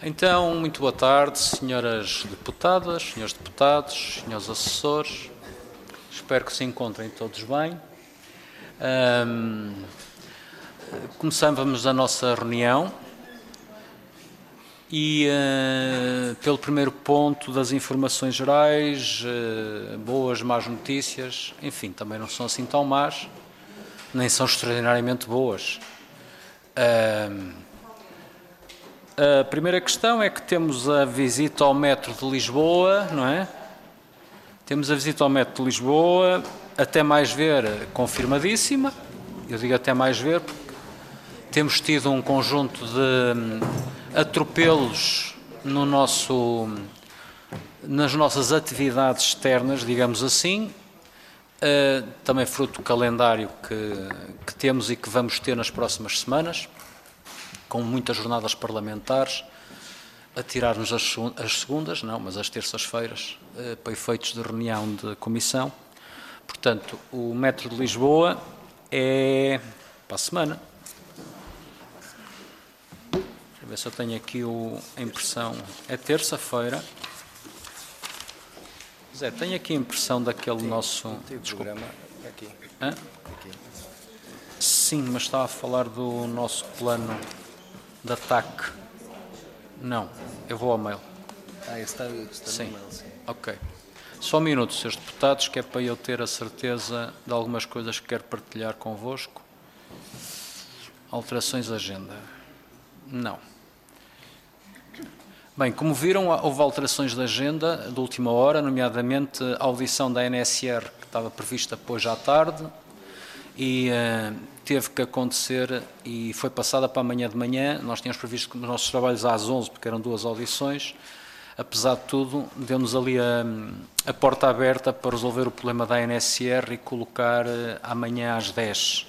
Então, muito boa tarde, senhoras deputadas, senhores deputados, senhores assessores. Espero que se encontrem todos bem. Começamos a nossa reunião e pelo primeiro ponto das informações gerais, boas, más notícias, enfim, também não são assim tão más, nem são extraordinariamente boas. A primeira questão é que temos a visita ao metro de Lisboa, não é? Temos a visita ao metro de Lisboa, até mais ver, confirmadíssima. Eu digo até mais ver porque temos tido um conjunto de atropelos nas nossas atividades externas, digamos assim, também fruto do calendário que temos e que vamos ter nas próximas semanas, com muitas jornadas parlamentares, a tirar-nos as segundas, não, mas as terças-feiras, para efeitos de reunião de comissão. Portanto, o metro de Lisboa é para a semana. Deixa eu ver se eu tenho aqui a impressão. É terça-feira. Zé, tenho aqui a impressão daquele nosso... Desculpa. Aqui. Hã? Aqui. Sim, mas estava a falar do nosso plano de ataque. Não, eu vou ao mail. Está Sim. no mail, sim. Ok. Só um minuto, senhores deputados, que é para eu ter a certeza de algumas coisas que quero partilhar convosco. Alterações de agenda. Não. Bem, como viram, houve alterações de agenda de última hora, nomeadamente a audição da NSR, que estava prevista depois à tarde, e teve que acontecer e foi passada para amanhã de manhã. Nós tínhamos previsto os nossos trabalhos às 11, porque eram 2 audições. Apesar de tudo, deu-nos ali a porta aberta para resolver o problema da NSR e colocar amanhã às 10.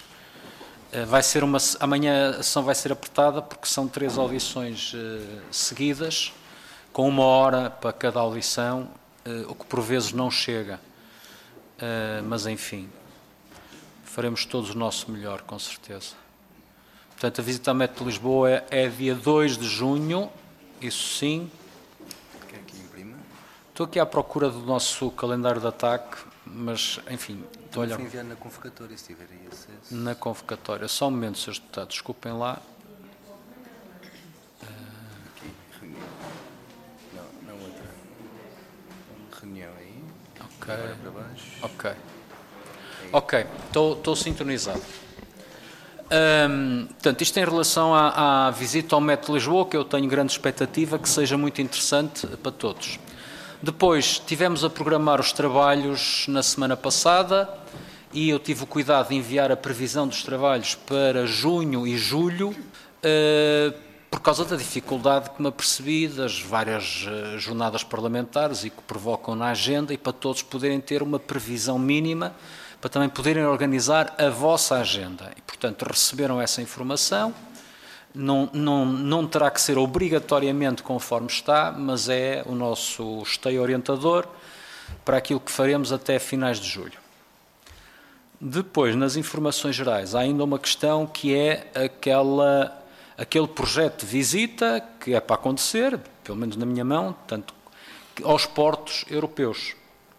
Amanhã a sessão vai ser apertada porque são 3 audições seguidas, com 1 hora para cada audição, o que por vezes não chega. Mas enfim, faremos todos o nosso melhor, com certeza. Portanto, a visita ao metro de Lisboa é dia 2 de junho, isso sim. Quer que imprima? Estou aqui à procura do nosso calendário de ataque, mas, enfim, estou a olhar... Vou enviar na convocatória, se tiver aí acesso. Na convocatória. Só um momento, senhores deputados, desculpem lá. Aqui, reunião. Não outra. Reunião aí. Ok. Agora para baixo. Ok. Ok, estou sintonizado. Portanto, isto em relação à visita ao metro de Lisboa, que eu tenho grande expectativa que seja muito interessante para todos. Depois, tivemos a programar os trabalhos na semana passada e eu tive o cuidado de enviar a previsão dos trabalhos para junho e julho, por causa da dificuldade que me apercebi das várias jornadas parlamentares e que provocam na agenda, e para todos poderem ter uma previsão mínima, para também poderem organizar a vossa agenda. E, portanto, receberam essa informação. Não terá que ser obrigatoriamente conforme está, mas é o nosso esteio orientador para aquilo que faremos até finais de julho. Depois, nas informações gerais, há ainda uma questão que é aquele projeto de visita que é para acontecer, pelo menos na minha mão, tanto aos portos europeus.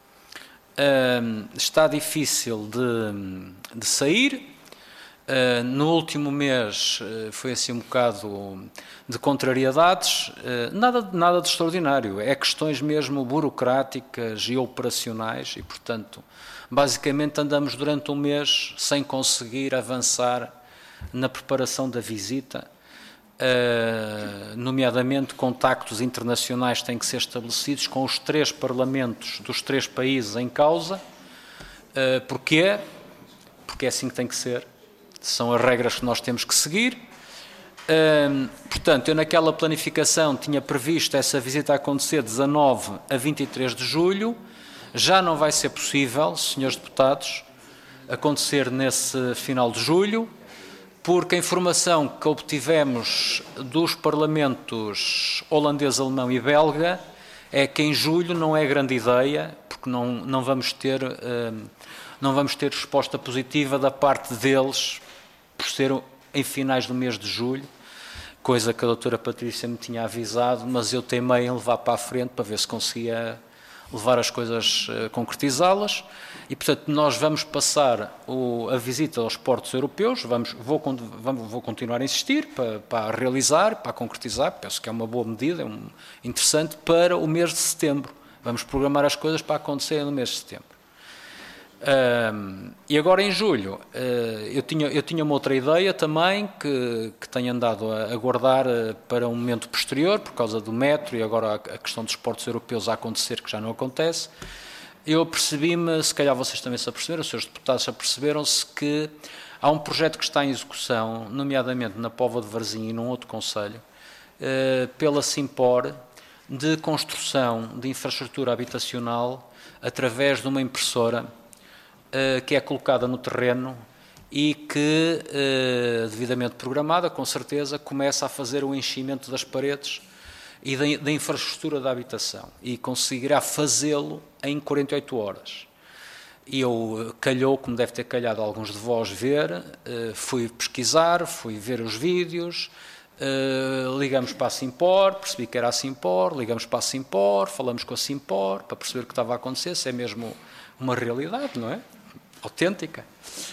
Está difícil de sair. No último mês foi assim um bocado de contrariedades, nada de extraordinário, é questões mesmo burocráticas e operacionais e, portanto, basicamente andamos durante um mês sem conseguir avançar na preparação da visita, nomeadamente contactos internacionais têm que ser estabelecidos com os 3 parlamentos dos 3 países em causa. Porquê? Porque é assim que tem que ser. São as regras que nós temos que seguir. Portanto, eu naquela planificação tinha previsto essa visita a acontecer de 19 a 23 de julho. Já não vai ser possível, senhores deputados, acontecer nesse final de julho, porque a informação que obtivemos dos parlamentos holandês, alemão e belga é que em julho não é grande ideia, porque não vamos ter resposta positiva da parte deles, por ser em finais do mês de julho, coisa que a doutora Patrícia me tinha avisado, mas eu teimei em levar para a frente para ver se conseguia levar as coisas, concretizá-las, e portanto nós vamos passar a visita aos portos europeus, vou continuar a insistir para realizar, para concretizar, penso que é uma boa medida, interessante, para o mês de setembro. Vamos programar as coisas para acontecerem no mês de setembro. E agora em julho, eu tinha uma outra ideia também, que tenho andado a guardar para um momento posterior, por causa do metro e agora a questão dos portos europeus a acontecer, que já não acontece. Eu apercebi-me, se calhar vocês também se aperceberam, os seus deputados aperceberam-se, que há um projeto que está em execução, nomeadamente na Póvoa de Varzim e num outro concelho, pela Simpor, de construção de infraestrutura habitacional através de uma impressora que é colocada no terreno e que, devidamente programada, com certeza, começa a fazer o enchimento das paredes e da infraestrutura da habitação, e conseguirá fazê-lo em 48 horas. E calhou, como deve ter calhado a alguns de vós ver, fui pesquisar, fui ver os vídeos, ligamos para a Simpor, percebi que era a Simpor, ligamos para a Simpor, falamos com a Simpor para perceber o que estava a acontecer, se é mesmo uma realidade, não é? Autêntica,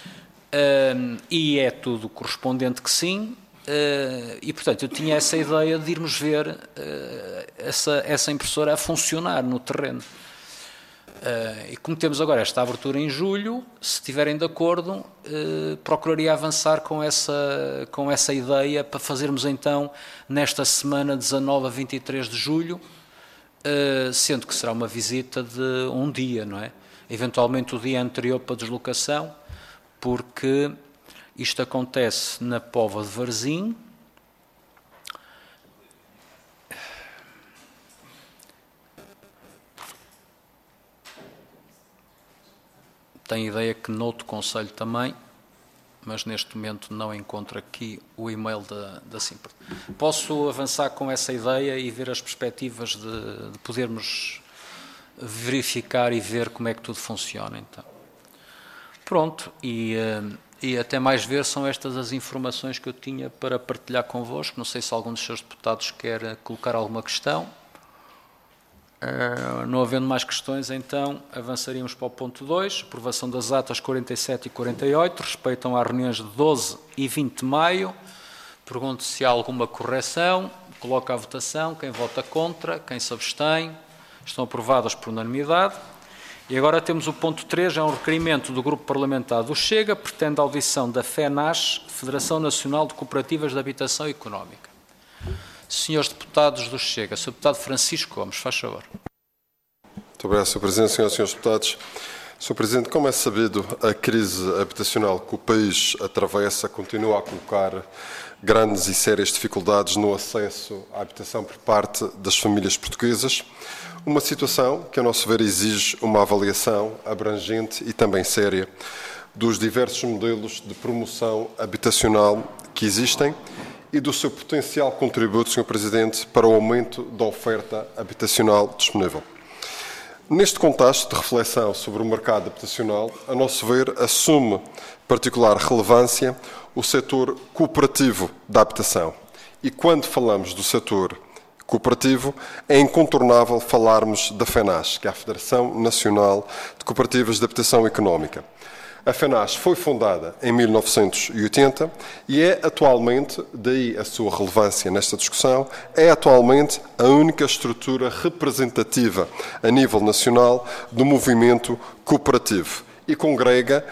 e é tudo correspondente que sim, e portanto eu tinha essa ideia de irmos ver essa impressora a funcionar no terreno, e como temos agora esta abertura em julho, se estiverem de acordo, procuraria avançar com essa ideia para fazermos então nesta semana 19 a 23 de julho, sendo que será uma visita de um dia, não é? Eventualmente o dia anterior para a deslocação, porque isto acontece na Póvoa de Varzim. Tenho ideia que noutro concelho também, mas neste momento não encontro aqui o e-mail da Simpor. Posso avançar com essa ideia e ver as perspectivas de podermos verificar e ver como é que tudo funciona, então. Pronto, e até mais ver, são estas as informações que eu tinha para partilhar convosco. Não sei se algum dos seus deputados quer colocar alguma questão. Não havendo mais questões, então avançaríamos para o ponto 2, aprovação das atas 47 e 48, respeitam às reuniões de 12 e 20 de maio. Pergunto se há alguma correção, coloco à votação, quem vota contra, quem se abstém. Estão aprovadas por unanimidade. E agora temos o ponto 3, é um requerimento do Grupo Parlamentar do Chega, pretende a audição da FENAS, Federação Nacional de Cooperativas de Habitação Económica. Senhores deputados do Chega, Sr. Deputado Francisco Gomes, faz favor. Muito obrigado, Sr. Presidente, Senhoras e Senhores Deputados. Sr. Presidente, como é sabido, a crise habitacional que o país atravessa continua a colocar grandes e sérias dificuldades no acesso à habitação por parte das famílias portuguesas. Uma situação que, a nosso ver, exige uma avaliação abrangente e também séria dos diversos modelos de promoção habitacional que existem e do seu potencial contributo, Sr. Presidente, para o aumento da oferta habitacional disponível. Neste contexto de reflexão sobre o mercado habitacional, a nosso ver, assume particular relevância o setor cooperativo da habitação. E quando falamos do setor cooperativo, é incontornável falarmos da FENAS, que é a Federação Nacional de Cooperativas de Habitação Económica. A FENAS foi fundada em 1980 e é atualmente, daí a sua relevância nesta discussão, é atualmente a única estrutura representativa a nível nacional do movimento cooperativo e congrega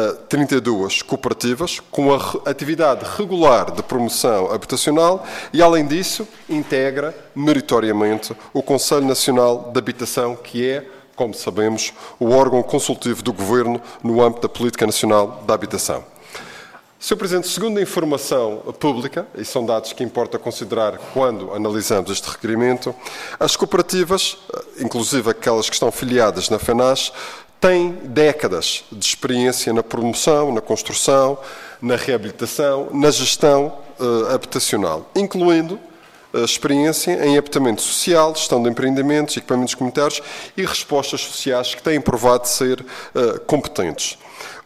32 cooperativas com a atividade regular de promoção habitacional e, além disso, integra meritoriamente o Conselho Nacional de Habitação, que é, como sabemos, o órgão consultivo do Governo no âmbito da Política Nacional da Habitação. Sr. Presidente, segundo a informação pública, e são dados que importa considerar quando analisamos este requerimento, as cooperativas, inclusive aquelas que estão filiadas na FENAS, têm décadas de experiência na promoção, na construção, na reabilitação, na gestão habitacional, incluindo experiência em habitamenento social, gestão de empreendimentos, equipamentos comunitários e respostas sociais que têm provado ser competentes.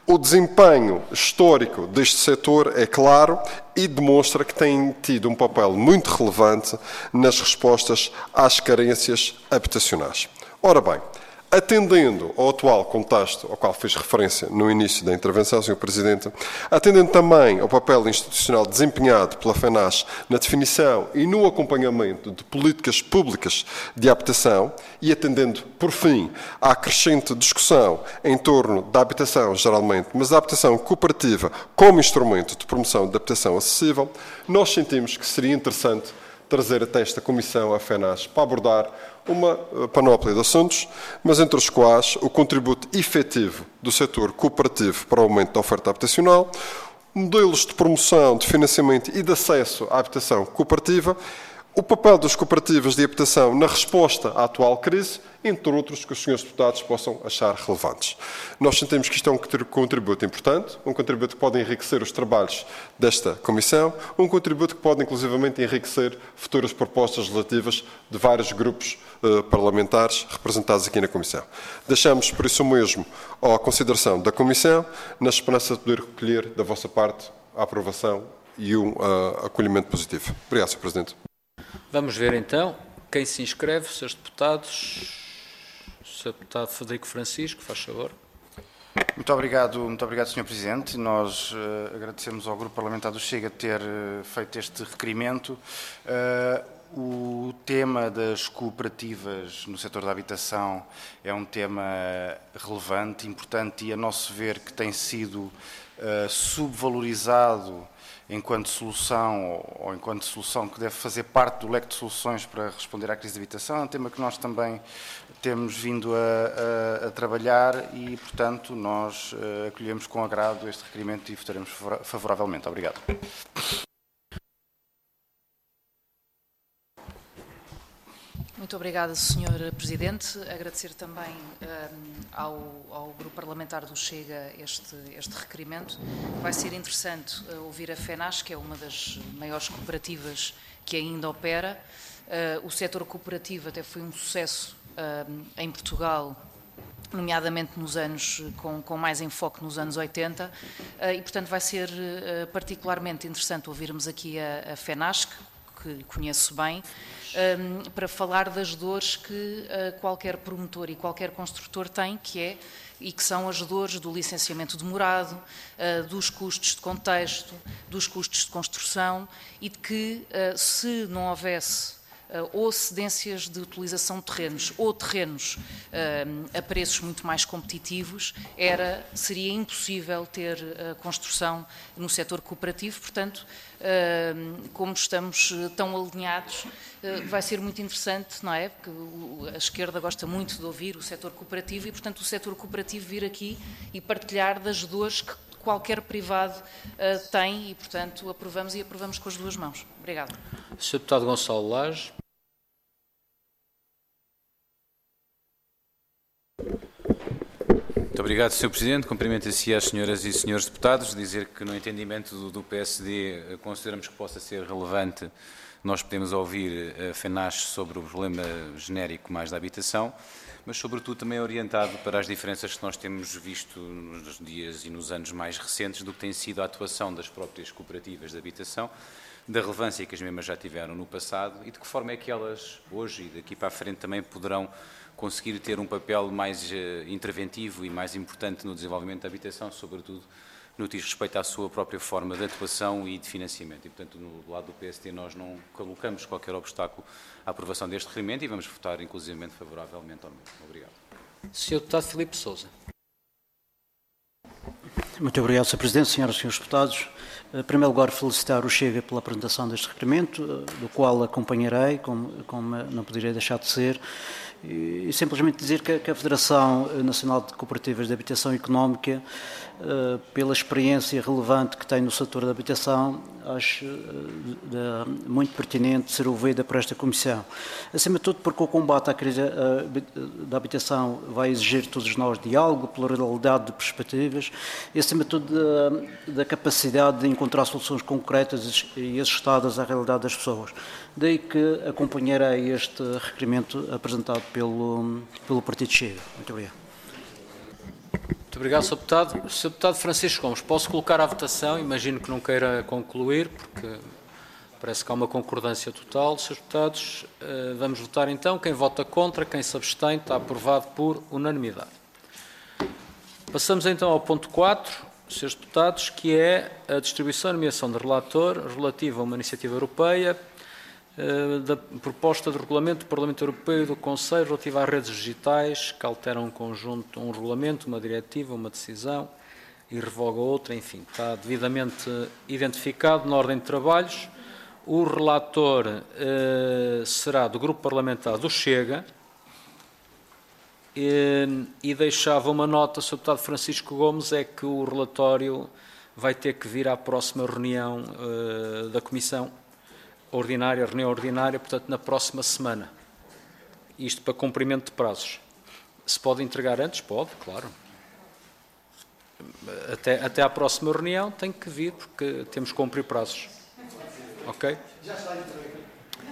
O desempenho histórico deste setor é claro e demonstra que tem tido um papel muito relevante nas respostas às carências habitacionais. Ora bem, atendendo ao atual contexto ao qual fiz referência no início da intervenção, Sr. Presidente, atendendo também ao papel institucional desempenhado pela FENAS na definição e no acompanhamento de políticas públicas de habitação e atendendo, por fim, à crescente discussão em torno da habitação, geralmente, mas da habitação cooperativa como instrumento de promoção da habitação acessível, nós sentimos que seria interessante trazer até esta Comissão, a FENAS, para abordar uma panóplia de assuntos, mas entre os quais o contributo efetivo do setor cooperativo para o aumento da oferta habitacional, modelos de promoção, de financiamento e de acesso à habitação cooperativa, o papel das cooperativas de habitação na resposta à atual crise, entre outros que os senhores deputados possam achar relevantes. Nós sentimos que isto é um contributo importante, um contributo que pode enriquecer os trabalhos desta Comissão, um contributo que pode inclusivamente enriquecer futuras propostas legislativas de vários grupos parlamentares representados aqui na Comissão. Deixamos por isso mesmo à consideração da Comissão, na esperança de poder recolher da vossa parte a aprovação e um acolhimento positivo. Obrigado, Sr. Presidente. Vamos ver então quem se inscreve, Srs. Deputados. Sr. Deputado Frederico Francisco, faz favor. Muito obrigado, Sr. Presidente. Nós agradecemos ao Grupo Parlamentar do Chega ter feito este requerimento. O tema das cooperativas no setor da habitação é um tema relevante, importante e, a nosso ver, que tem sido subvalorizado enquanto solução ou enquanto solução que deve fazer parte do leque de soluções para responder à crise de habitação. É um tema que nós também temos vindo a trabalhar e, portanto, nós acolhemos com agrado este requerimento e votaremos favoravelmente. Obrigado. Muito obrigada, Sr. Presidente. Agradecer também ao Grupo Parlamentar do Chega este requerimento. Vai ser interessante ouvir a FENAS, que é uma das maiores cooperativas que ainda opera. O setor cooperativo até foi um sucesso em Portugal, nomeadamente nos anos, com mais enfoque nos anos 80, e, portanto, vai ser particularmente interessante ouvirmos aqui a FENAS, que conheço bem, para falar das dores que qualquer promotor e qualquer construtor tem, que são as dores do licenciamento demorado, dos custos de contexto, dos custos de construção e de que, se não houvesse ou cedências de utilização de terrenos ou terrenos a preços muito mais competitivos, seria impossível ter construção no setor cooperativo. Portanto, como estamos tão alinhados, vai ser muito interessante, não é? Porque a esquerda gosta muito de ouvir o setor cooperativo e, portanto, o setor cooperativo vir aqui e partilhar das dores que qualquer privado tem e, portanto, aprovamos com as duas mãos. Obrigado. Sr. Deputado Gonçalo Lage. Muito obrigado, Sr. Presidente. Cumprimento assim às senhoras e senhores deputados. Dizer que, no entendimento do PSD, consideramos que possa ser relevante nós podemos ouvir a FENAS sobre o problema genérico mais da habitação, mas, sobretudo, também orientado para as diferenças que nós temos visto nos dias e nos anos mais recentes do que tem sido a atuação das próprias cooperativas de habitação, da relevância que as mesmas já tiveram no passado e de que forma é que elas, hoje e daqui para a frente, também poderão conseguir ter um papel mais interventivo e mais importante no desenvolvimento da habitação, sobretudo no que diz respeito à sua própria forma de atuação e de financiamento. E, portanto, no lado do PSD nós não colocamos qualquer obstáculo à aprovação deste requerimento e vamos votar, inclusivamente, favoravelmente ao mesmo. Obrigado. Sr. Deputado Filipe Sousa. Muito obrigado, Sr. Presidente, senhoras e senhores deputados. Em primeiro lugar, felicitar o Chega pela apresentação deste requerimento, do qual acompanharei, como não poderia deixar de ser, e simplesmente dizer que a Federação Nacional de Cooperativas de Habitação Económica, pela experiência relevante que tem no setor da habitação, acho muito pertinente ser ouvida por esta Comissão. Acima de tudo porque o combate à crise da habitação vai exigir todos nós diálogo, pluralidade de perspectivas e, acima de tudo, da capacidade de encontrar soluções concretas e ajustadas à realidade das pessoas. Daí que acompanharei este requerimento apresentado pelo Partido Chega. Muito obrigado. Muito obrigado, Sr. Deputado. Sr. Deputado Francisco Gomes, posso colocar à votação? Imagino que não queira concluir, porque parece que há uma concordância total. Srs. Deputados, vamos votar então. Quem vota contra, quem se abstém, está aprovado por unanimidade. Passamos então ao ponto 4, Srs. Deputados, que é a distribuição e nomeação de relator relativa a uma iniciativa europeia da proposta de regulamento do Parlamento Europeu e do Conselho relativa às redes digitais, que alteram um regulamento, uma diretiva, uma decisão e revoga outra, enfim, está devidamente identificado na ordem de trabalhos. O relator será do Grupo Parlamentar do Chega e deixava uma nota, Sr. Deputado Francisco Gomes, é que o relatório vai ter que vir à próxima reunião da Comissão ordinária, reunião ordinária, portanto, na próxima semana. Isto para cumprimento de prazos. Se pode entregar antes? Pode, claro. Até à próxima reunião tem que vir, porque temos que cumprir prazos. Ok? Já está entregue.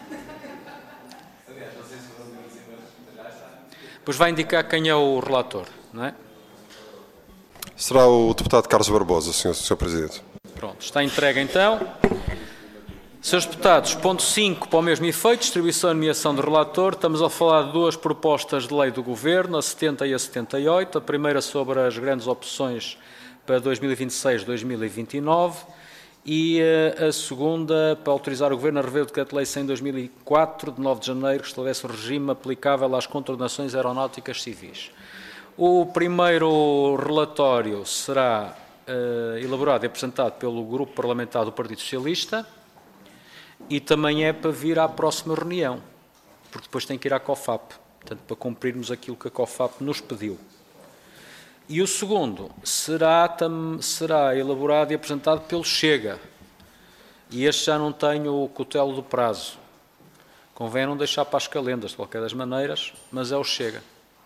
Pois vai indicar quem é o relator, não é? Será o deputado Carlos Barbosa, Sr. Presidente. Pronto, está entregue então. Srs. Deputados, ponto 5 para o mesmo efeito, distribuição e nomeação de relator. Estamos a falar de duas propostas de lei do Governo, a 70 e a 78. A primeira sobre as grandes opções para 2026-2029 e a segunda para autorizar o Governo a rever o Decreto-Lei 100/2004, de 9 de janeiro, que estabelece o regime aplicável às contornações aeronáuticas civis. O primeiro relatório será elaborado e apresentado pelo Grupo Parlamentar do Partido Socialista e também é para vir à próxima reunião, porque depois tem que ir à COFAP, portanto, para cumprirmos aquilo que a COFAP nos pediu. E o segundo será elaborado e apresentado pelo Chega. E este já não tem o cutelo do prazo. Convém não deixar para as calendas, de qualquer das maneiras, mas é o Chega.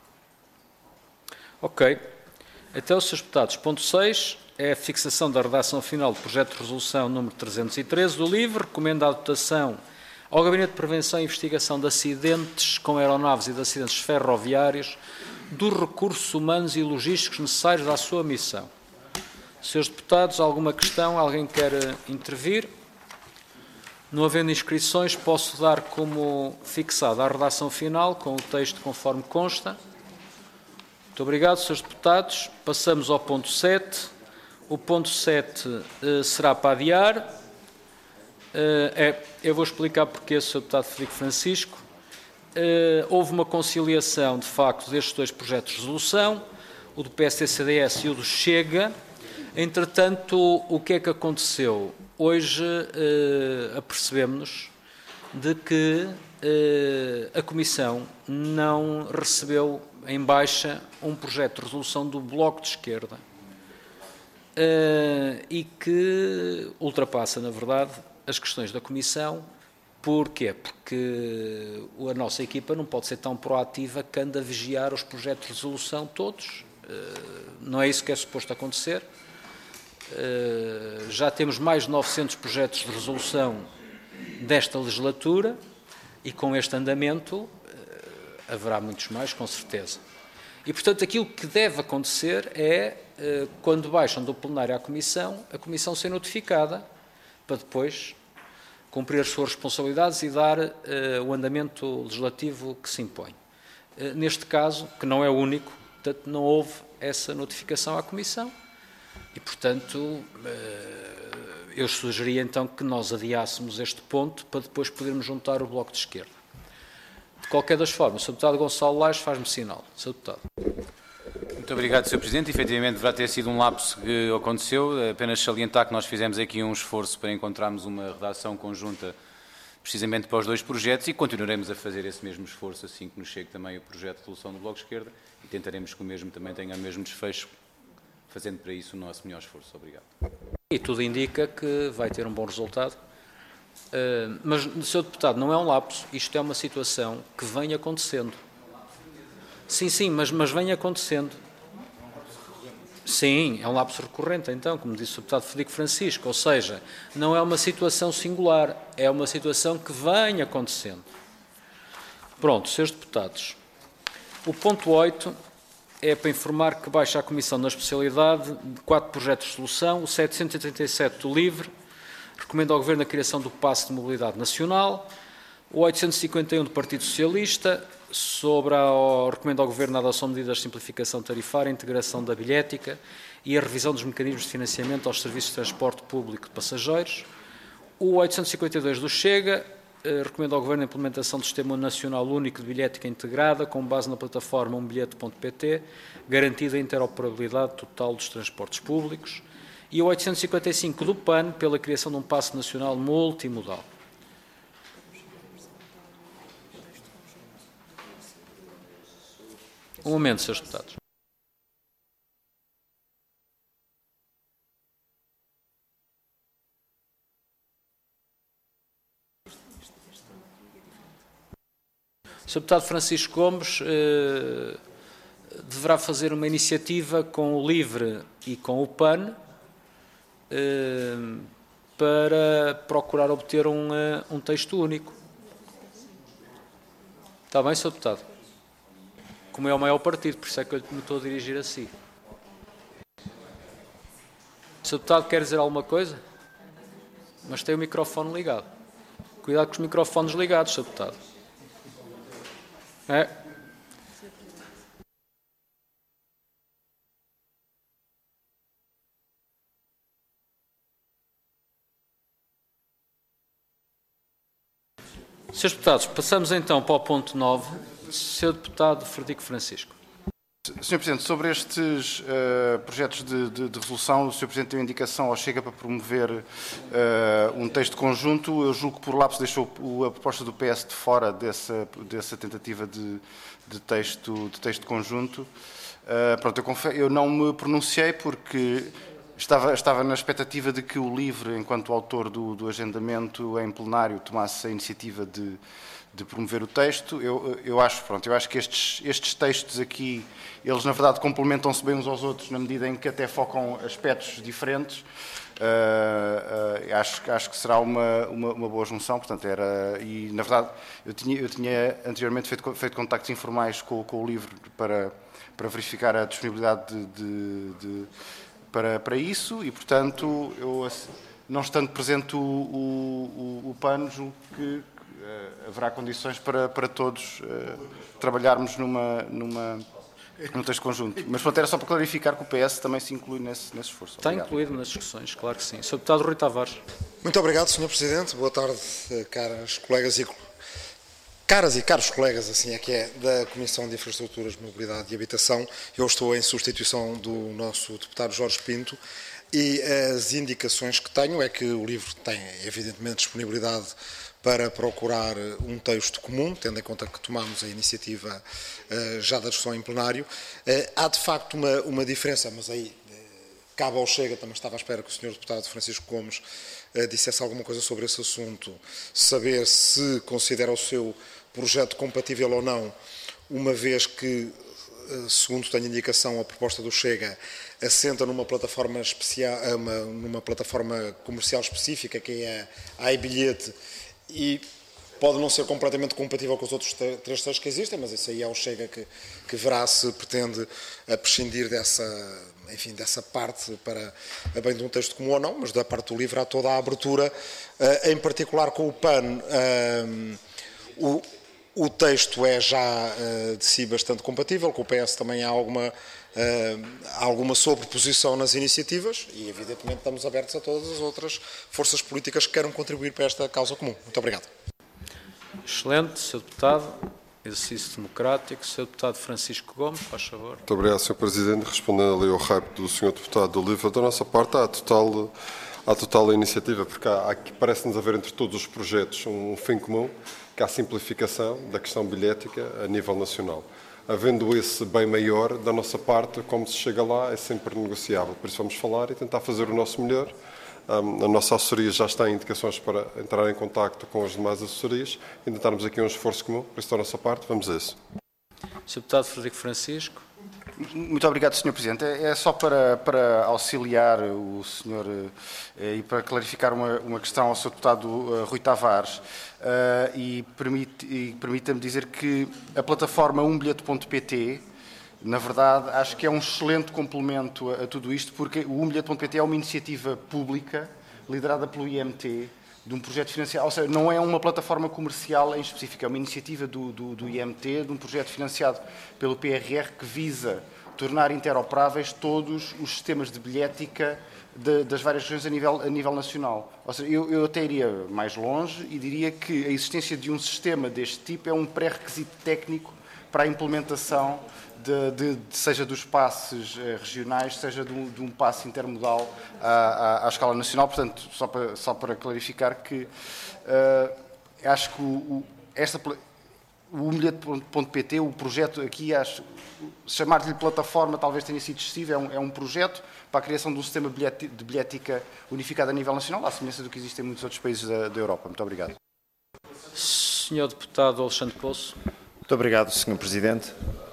Ok. Então, Srs. Deputados, ponto 6 é a fixação da redação final do projeto de resolução número 313 do LIVRE. Recomenda a dotação ao Gabinete de Prevenção e Investigação de Acidentes com aeronaves e de acidentes ferroviários dos recursos humanos e logísticos necessários à sua missão. Srs. Deputados, alguma questão? Alguém quer intervir? Não havendo inscrições, posso dar como fixada a redação final, com o texto conforme consta. Muito obrigado, Srs. Deputados. Passamos ao ponto 7. O ponto 7 será para adiar. Eu vou explicar porque, Sr. Deputado Frederico Francisco. Houve uma conciliação, de facto, destes dois projetos de resolução, o do PSD-CDS e o do Chega. Entretanto, o que é que aconteceu? Hoje apercebemos-nos de que a Comissão não recebeu em baixa um projeto de resolução do Bloco de Esquerda e que ultrapassa, na verdade, as questões da Comissão. Porquê? Porque a nossa equipa não pode ser tão proativa que anda a vigiar os projetos de resolução todos. Não é isso que é suposto acontecer. Já temos mais de 900 projetos de resolução desta legislatura e com este andamento haverá muitos mais, com certeza. E, portanto, aquilo que deve acontecer é, quando baixam do plenário à Comissão, a Comissão ser notificada para depois cumprir as suas responsabilidades e dar o andamento legislativo que se impõe. Neste caso, que não é o único, portanto, não houve essa notificação à Comissão e, portanto, eu sugeria então que nós adiássemos este ponto para depois podermos juntar o Bloco de Esquerda. De qualquer das formas, o Sr. Deputado Gonçalo Lages faz-me sinal. Sr. Deputado. Muito obrigado, Sr. Presidente. Efetivamente, deverá ter sido um lapso que aconteceu. Apenas salientar que nós fizemos aqui um esforço para encontrarmos uma redação conjunta precisamente para os dois projetos e continuaremos a fazer esse mesmo esforço assim que nos chegue também o projeto de resolução do Bloco de Esquerda e tentaremos que o mesmo também tenha o mesmo desfecho, fazendo para isso o nosso melhor esforço. Obrigado. E tudo indica que vai ter um bom resultado. Mas, Sr. Deputado, não é um lapso. Isto é uma situação que vem acontecendo. Sim, mas vem acontecendo. Sim, é um lapso recorrente, então, como disse o Deputado Frederico Francisco, ou seja, não é uma situação singular, é uma situação que vem acontecendo. Pronto, Srs. Deputados, o ponto 8 é para informar que baixa a Comissão na especialidade de 4 projetos de solução, o 787 do LIVRE, recomenda ao Governo a criação do Passe de Mobilidade Nacional, o 851 do Partido Socialista, recomenda ao Governo a adoção de medidas de simplificação tarifária, integração da bilhética e a revisão dos mecanismos de financiamento aos serviços de transporte público de passageiros. O 852 do Chega recomenda ao Governo a implementação do Sistema Nacional Único de Bilhética Integrada, com base na plataforma umbilhete.pt, garantida a interoperabilidade total dos transportes públicos. E o 855 do PAN, pela criação de um passe nacional multimodal. Um momento, Srs. Deputados. O Sr. Deputado Francisco Gomes deverá fazer uma iniciativa com o LIVRE e com o PAN para procurar obter um texto único. Está bem, Sr. Deputado? Como é o maior partido, por isso é que eu me estou a dirigir a si. Sr. Deputado, quer dizer alguma coisa? Mas tem o microfone ligado. Cuidado com os microfones ligados, Sr. Deputado. É. Srs. Deputados, passamos então para o ponto 9. Sr. Deputado Frederico Francisco. Sr. Presidente, sobre estes projetos de resolução, o Sr. Presidente deu indicação ao Chega para promover um texto conjunto. Eu julgo que por lapso deixou a proposta do PS de fora dessa tentativa de texto conjunto. Pronto, eu não me pronunciei porque estava na expectativa de que o LIVRE, enquanto autor do agendamento em plenário, tomasse a iniciativa de promover o texto. Eu acho que estes textos aqui, eles na verdade complementam-se bem uns aos outros na medida em que até focam aspectos diferentes. Acho que será uma boa junção, portanto e na verdade eu tinha anteriormente feito contactos informais com o LIVRE para verificar a disponibilidade para isso e, portanto, eu, não estando presente o PAN, julgo que haverá condições para todos trabalharmos num texto conjunto. Mas, pronto, era só para clarificar que o PS também se inclui nesse esforço. Está incluído nas discussões, claro que sim. Sr. Deputado Rui Tavares. Muito obrigado, Sr. Presidente. Boa tarde, caras e caros colegas, assim é que é, da Comissão de Infraestruturas, Mobilidade e Habitação. Eu estou em substituição do nosso deputado Jorge Pinto e as indicações que tenho é que o LIVRE tem, evidentemente, disponibilidade para procurar um texto comum, tendo em conta que tomamos a iniciativa já da discussão em plenário. Há, de facto, uma diferença, mas aí cabe ao Chega, também estava à espera que o Sr. Deputado Francisco Gomes dissesse alguma coisa sobre esse assunto, saber se considera o seu projeto compatível ou não, uma vez que, segundo tenho indicação, a proposta do Chega assenta numa plataforma especial, numa plataforma comercial específica, que é a iBilhete, e pode não ser completamente compatível com os outros 3 textos que existem, mas isso aí é o Chega que verá se pretende prescindir dessa parte para a bem de um texto comum ou não, mas da parte do LIVRE há toda a abertura, em particular com o PAN. O texto é já de si bastante compatível, com o PS também há alguma sobreposição nas iniciativas e, evidentemente, estamos abertos a todas as outras forças políticas que queiram contribuir para esta causa comum. Muito obrigado. Excelente, Sr. Deputado. Exercício democrático. Sr. Deputado Francisco Gomes, faz favor. Muito obrigado, Sr. Presidente. Respondendo ali ao rápido do Sr. Deputado do LIVRE, da nossa parte há total iniciativa, porque parece-nos haver entre todos os projetos um fim comum, que há a simplificação da questão bilhética a nível nacional. Havendo esse bem maior, da nossa parte, como se chega lá, é sempre negociável. Por isso vamos falar e tentar fazer o nosso melhor. A nossa assessoria já está em indicações para entrar em contacto com as demais assessorias e tentarmos aqui um esforço comum. Por isso, da nossa parte, vamos a isso. Sr. Deputado Frederico Francisco. Muito obrigado, Sr. Presidente. É só para auxiliar o senhor e para clarificar uma questão ao Sr. Deputado Rui Tavares. E permita-me dizer que a plataforma umbilhete.pt Na verdade, acho que é um excelente complemento a tudo isto, porque o umbilhete.pt é uma iniciativa pública, liderada pelo IMT, de um projeto financiado, ou seja, não é uma plataforma comercial em específico, é uma iniciativa do IMT, de um projeto financiado pelo PRR, que visa tornar interoperáveis todos os sistemas de bilhética das várias regiões a nível nacional. Ou seja, eu até iria mais longe e diria que a existência de um sistema deste tipo é um pré-requisito técnico para a implementação seja dos passes regionais, seja de um passe intermodal à escala nacional. Portanto, só para clarificar que acho que o umbilhete.pt, o projeto aqui, chamar-lhe plataforma talvez tenha sido excessivo, é um projeto para a criação de um sistema de bilhética unificado a nível nacional, à semelhança do que existe em muitos outros países da Europa. Muito obrigado. Senhor Deputado Alexandre Poço. Muito obrigado, Sr. Presidente.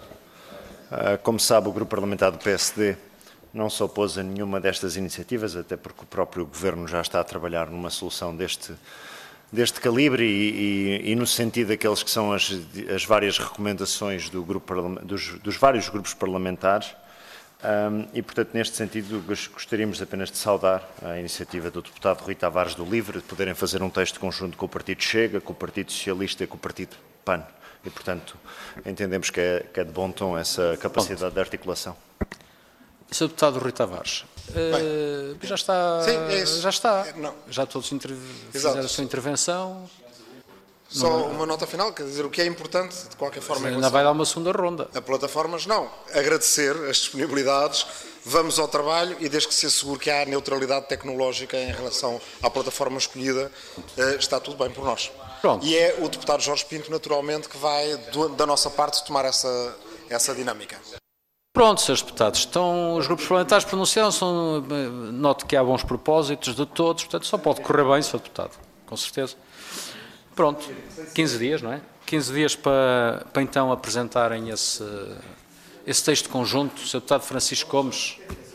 Como sabe, o Grupo Parlamentar do PSD não se opôs a nenhuma destas iniciativas, até porque o próprio Governo já está a trabalhar numa solução deste calibre e no sentido daqueles que são as várias recomendações dos vários grupos parlamentares. E, portanto, neste sentido, gostaríamos apenas de saudar a iniciativa do deputado Rui Tavares do LIVRE de poderem fazer um texto conjunto com o Partido Chega, com o Partido Socialista e com o Partido PAN. E, portanto, entendemos que é de bom tom essa capacidade de articulação. Sr. Deputado Rui Tavares, já está. Sim, é isso. Já está. Não. Já todos fizeram a sua intervenção. Só uma nota final, quer dizer, o que é importante, de qualquer forma... Ainda vai dar uma segunda ronda. A plataformas, não. Agradecer as disponibilidades, vamos ao trabalho e desde que se assegure que há neutralidade tecnológica em relação à plataforma escolhida, está tudo bem por nós. Pronto. E é o deputado Jorge Pinto, naturalmente, que vai, da nossa parte, tomar essa dinâmica. Pronto, Srs. Deputados, então os grupos parlamentares pronunciaram-se, noto que há bons propósitos de todos, portanto só pode correr bem, Sr. Deputado, com certeza. Pronto, 15 dias, não é? 15 dias para então apresentarem esse texto conjunto, Sr. Deputado Francisco Gomes.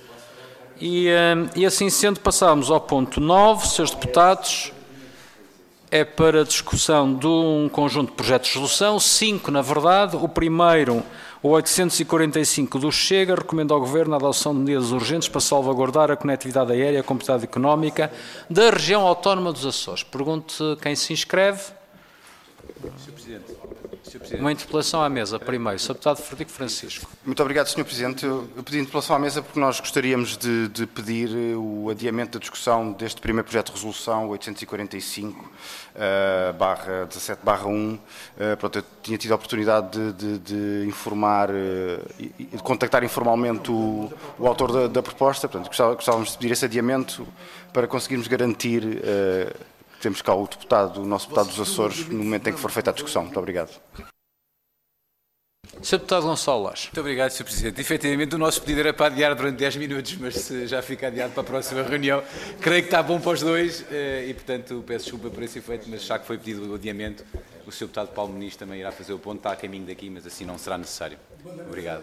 E assim sendo, passamos ao ponto 9, Srs. Deputados, é para discussão de um conjunto de projetos de resolução, 5 na verdade. O primeiro, o 845 do Chega, recomenda ao Governo a adoção de medidas urgentes para salvaguardar a conectividade aérea e a competitividade económica da região autónoma dos Açores. Pergunto quem se inscreve. Sr. Presidente. Uma interpelação à mesa, primeiro. Sr. Deputado Frederico Francisco. Muito obrigado, Sr. Presidente. Eu pedi interpelação à mesa porque nós gostaríamos de pedir o adiamento da discussão deste primeiro projeto de resolução, 845/17/1. Pronto, eu tinha tido a oportunidade de informar e de contactar informalmente o autor da proposta. Portanto, gostávamos de pedir esse adiamento para conseguirmos garantir que temos cá o nosso deputado dos Açores no momento em que for feita a discussão. Muito obrigado. Sr. Deputado Gonçalo Lages. Muito obrigado, Sr. Presidente. Efetivamente, o nosso pedido era para adiar durante 10 minutos, mas se já fica adiado para a próxima reunião, creio que está bom para os dois e, portanto, peço desculpa por esse efeito, mas já que foi pedido o adiamento, o Sr. Deputado Paulo Muniz também irá fazer o ponto, está a caminho daqui, mas assim não será necessário. Obrigado.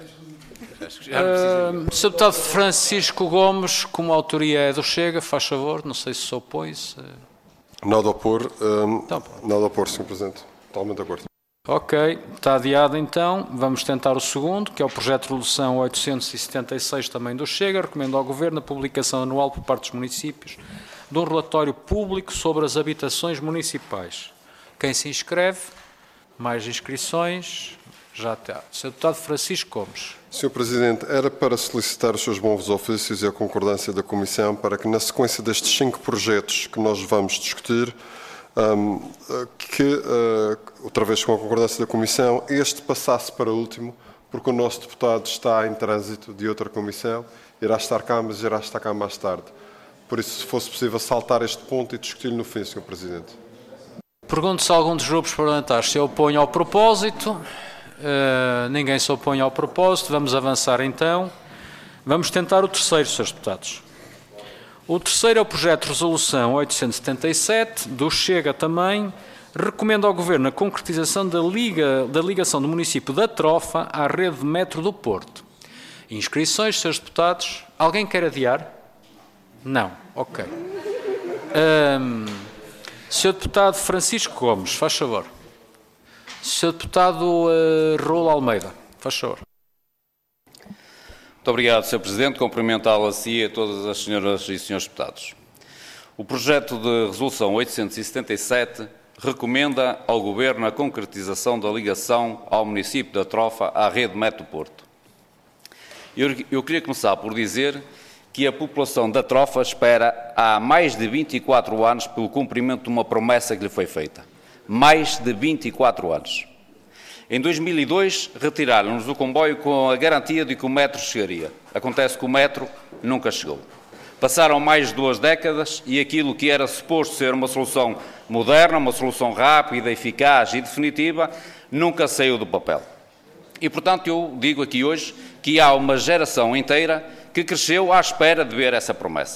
Sr. Deputado Francisco Gomes, como a autoria é do Chega, faz favor, não sei se se opõe-se. Nada a opor, Sr. Presidente. Totalmente de acordo. Ok, está adiado então. Vamos tentar o segundo, que é o projeto de resolução 876 também do Chega. Recomendo ao Governo a publicação anual por parte dos municípios de um relatório público sobre as habitações municipais. Quem se inscreve? Mais inscrições? Já está. Sr. Deputado Francisco Gomes. Sr. Presidente, era para solicitar os seus bons ofícios e a concordância da Comissão para que, na sequência destes 5 projetos que nós vamos discutir, outra vez com a concordância da Comissão, este passasse para o último, porque o nosso deputado está em trânsito de outra comissão, irá estar cá, mas irá estar cá mais tarde. Por isso, se fosse possível, saltar este ponto e discutir-lo no fim, Sr. Presidente. Pergunto se algum dos grupos parlamentares se opõe ao propósito. Ninguém se opõe ao propósito. Vamos avançar então. Vamos tentar o terceiro, Srs. Deputados. O terceiro é o projeto de resolução 877, do Chega também, recomenda ao Governo a concretização da ligação do município da Trofa à rede de metro do Porto. Inscrições, Srs. Deputados. Alguém quer adiar? Não. Ok. Sr. Deputado Francisco Gomes, faz favor. Sr. Deputado Raul Almeida, faz favor. Muito obrigado, Sr. Presidente. Cumprimentá-lo a si e a todas as senhoras e senhores deputados. O projeto de resolução 877 recomenda ao Governo a concretização da ligação ao município da Trofa à rede Metro do Porto. Eu queria começar por dizer que a população da Trofa espera há mais de 24 anos pelo cumprimento de uma promessa que lhe foi feita. Mais de 24 anos. Em 2002, retiraram-nos do comboio com a garantia de que o metro chegaria. Acontece que o metro nunca chegou. Passaram mais de 2 décadas e aquilo que era suposto ser uma solução moderna, uma solução rápida, eficaz e definitiva, nunca saiu do papel. E, portanto, eu digo aqui hoje que há uma geração inteira que cresceu à espera de ver essa promessa.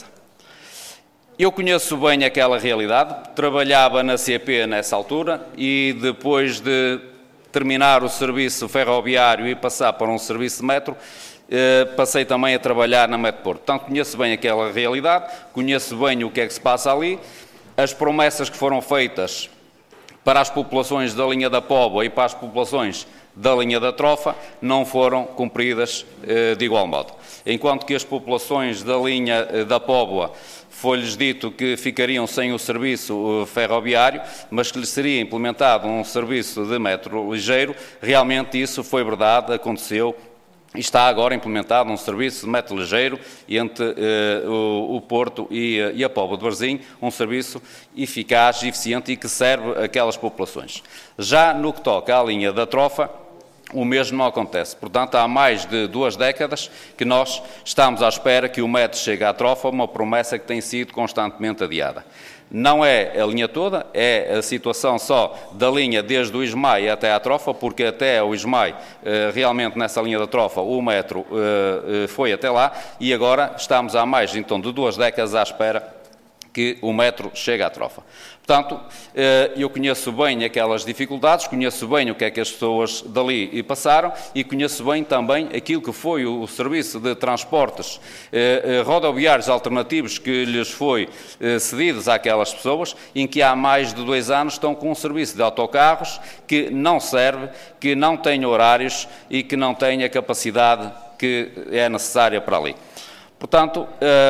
Eu conheço bem aquela realidade, trabalhava na CP nessa altura e depois de terminar o serviço ferroviário e passar para um serviço de metro, passei também a trabalhar na Metro Porto. Portanto, conheço bem aquela realidade, conheço bem o que é que se passa ali, as promessas que foram feitas para as populações da linha da Póvoa e para as populações da linha da Trofa não foram cumpridas de igual modo. Enquanto que as populações da linha da Póvoa foi-lhes dito que ficariam sem o serviço ferroviário, mas que lhes seria implementado um serviço de metro ligeiro, realmente isso foi verdade, aconteceu e está agora implementado um serviço de metro ligeiro entre o Porto e a Póvoa de Varzim, um serviço eficaz, eficiente e que serve aquelas populações. Já no que toca à linha da Trofa, o mesmo não acontece. Portanto, há mais de 2 décadas que nós estamos à espera que o metro chegue à Trofa, uma promessa que tem sido constantemente adiada. Não é a linha toda, é a situação só da linha desde o Ismael até à Trofa, porque até o Ismael, realmente nessa linha da Trofa, o metro foi até lá e agora estamos há mais então de 2 décadas à espera que o metro chegue à Trofa. Portanto, eu conheço bem aquelas dificuldades, conheço bem o que é que as pessoas dali passaram e conheço bem também aquilo que foi o serviço de transportes rodoviários alternativos que lhes foi cedidos àquelas pessoas, em que há mais de 2 anos estão com um serviço de autocarros que não serve, que não tem horários e que não tem a capacidade que é necessária para ali. Portanto,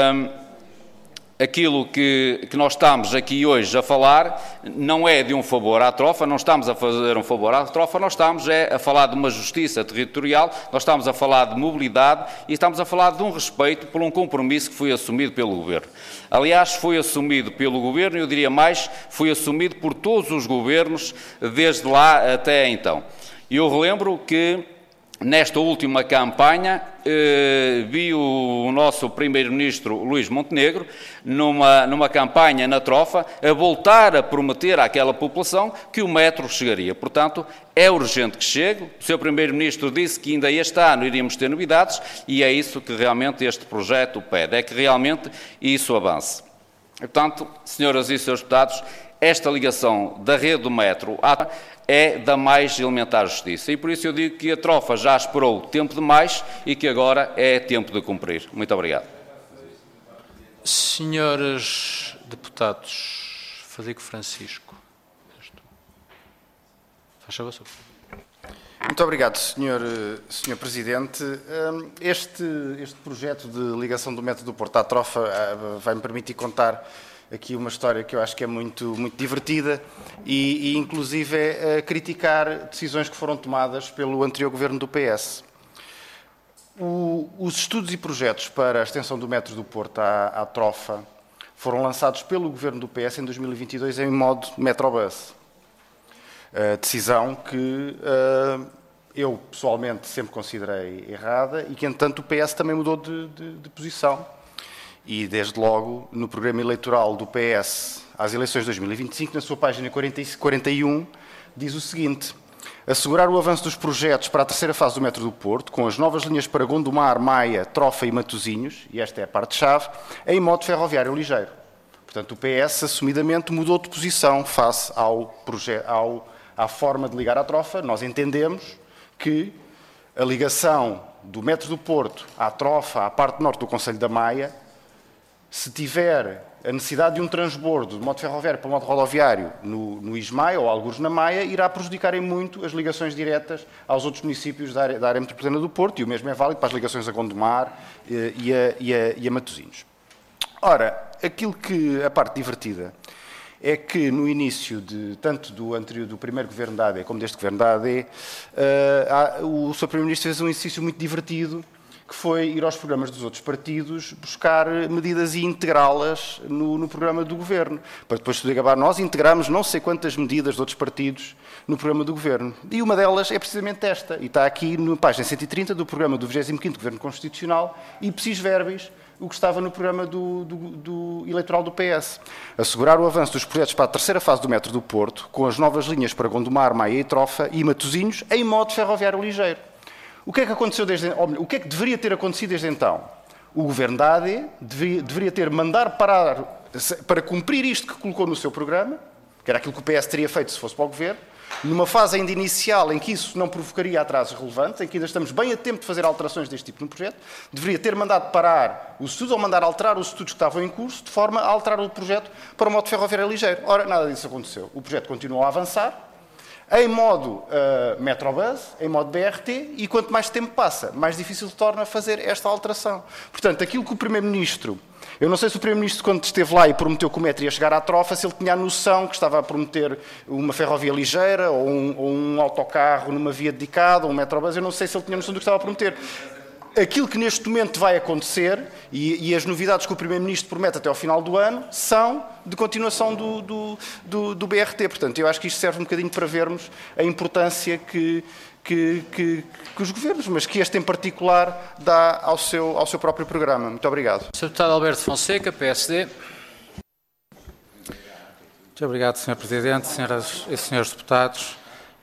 aquilo que nós estamos aqui hoje a falar não é de um favor à Trofa, não estamos a fazer um favor à Trofa, nós estamos a falar de uma justiça territorial, nós estamos a falar de mobilidade e estamos a falar de um respeito por um compromisso que foi assumido pelo Governo. Aliás, foi assumido pelo Governo, eu diria mais, foi assumido por todos os governos desde lá até então. Eu relembro que nesta última campanha, vi o nosso Primeiro-Ministro Luís Montenegro, numa campanha na Trofa, a voltar a prometer àquela população que o metro chegaria. Portanto, é urgente que chegue. O Sr. Primeiro-Ministro disse que ainda este ano iríamos ter novidades e é isso que realmente este projeto pede, é que realmente isso avance. Portanto, senhoras e senhores deputados, esta ligação da rede do metro é da mais elementar justiça. E por isso eu digo que a Trofa já esperou tempo demais e que agora é tempo de cumprir. Muito obrigado. Senhores deputados, Frederico Francisco. Faz favor, Sr. Muito obrigado, Sr. Presidente. Este projeto de ligação do metro do Porto à Trofa vai-me permitir contar aqui uma história que eu acho que é muito divertida e inclusive criticar decisões que foram tomadas pelo anterior governo do PS. Os estudos e projetos para a extensão do metro do Porto à Trofa foram lançados pelo governo do PS em 2022 em modo Metrobus. Decisão que eu pessoalmente sempre considerei errada e que, entretanto, o PS também mudou de posição. E, desde logo, no programa eleitoral do PS às eleições de 2025, na sua página 41, diz o seguinte: assegurar o avanço dos projetos para a terceira fase do metro do Porto, com as novas linhas para Gondomar, Maia, Trofa e Matosinhos, e esta é a parte-chave, em modo ferroviário ligeiro. Portanto, o PS, assumidamente, mudou de posição face à forma de ligar à Trofa. Nós entendemos que a ligação do metro do Porto à Trofa, à parte norte do concelho da Maia, Se tiver a necessidade de um transbordo de modo ferroviário para modo rodoviário no Ismael ou algures na Maia, irá prejudicar em muito as ligações diretas aos outros municípios da área metropolitana do Porto, e o mesmo é válido para as ligações a Gondomar e a Matosinhos. Ora, a parte divertida é que no início tanto do primeiro governo da AD como deste governo da AD, o Sr. Primeiro-Ministro fez um exercício muito divertido, que foi ir aos programas dos outros partidos buscar medidas e integrá-las no programa do Governo. Para depois poder acabar, nós integramos não sei quantas medidas de outros partidos no programa do Governo. E uma delas é precisamente esta, e está aqui na página 130 do programa do 25º Governo Constitucional, e ipsis verbis, o que estava no programa do eleitoral do PS. Assegurar o avanço dos projetos para a terceira fase do metro do Porto, com as novas linhas para Gondomar, Maia e Trofa e Matosinhos, em modo ferroviário ligeiro. O que é que aconteceu o que é que deveria ter acontecido desde então? O governo da AD deveria ter mandado parar, para cumprir isto que colocou no seu programa, que era aquilo que o PS teria feito se fosse para o governo, numa fase ainda inicial em que isso não provocaria atrasos relevantes, em que ainda estamos bem a tempo de fazer alterações deste tipo no projeto, deveria ter mandado parar os estudos ou mandar alterar os estudos que estavam em curso, de forma a alterar o projeto para o modo ferroviário ligeiro. Ora, nada disso aconteceu. O projeto continuou a avançar, em modo Metrobus, em modo BRT, e quanto mais tempo passa, mais difícil se torna fazer esta alteração. Portanto, aquilo que o Primeiro-Ministro... Eu não sei se o Primeiro-Ministro, quando esteve lá e prometeu que o metro ia chegar à Trofa, se ele tinha a noção que estava a prometer uma ferrovia ligeira ou um autocarro numa via dedicada, ou um Metrobus. Eu não sei se ele tinha noção do que estava a prometer. Aquilo que neste momento vai acontecer, e as novidades que o Primeiro-Ministro promete até ao final do ano, são de continuação do BRT. Portanto, eu acho que isto serve um bocadinho para vermos a importância que os governos, mas que este em particular dá ao seu próprio programa. Muito obrigado. Sr. Deputado Alberto Fonseca, PSD. Muito obrigado, Sr. Presidente, senhoras e senhores deputados.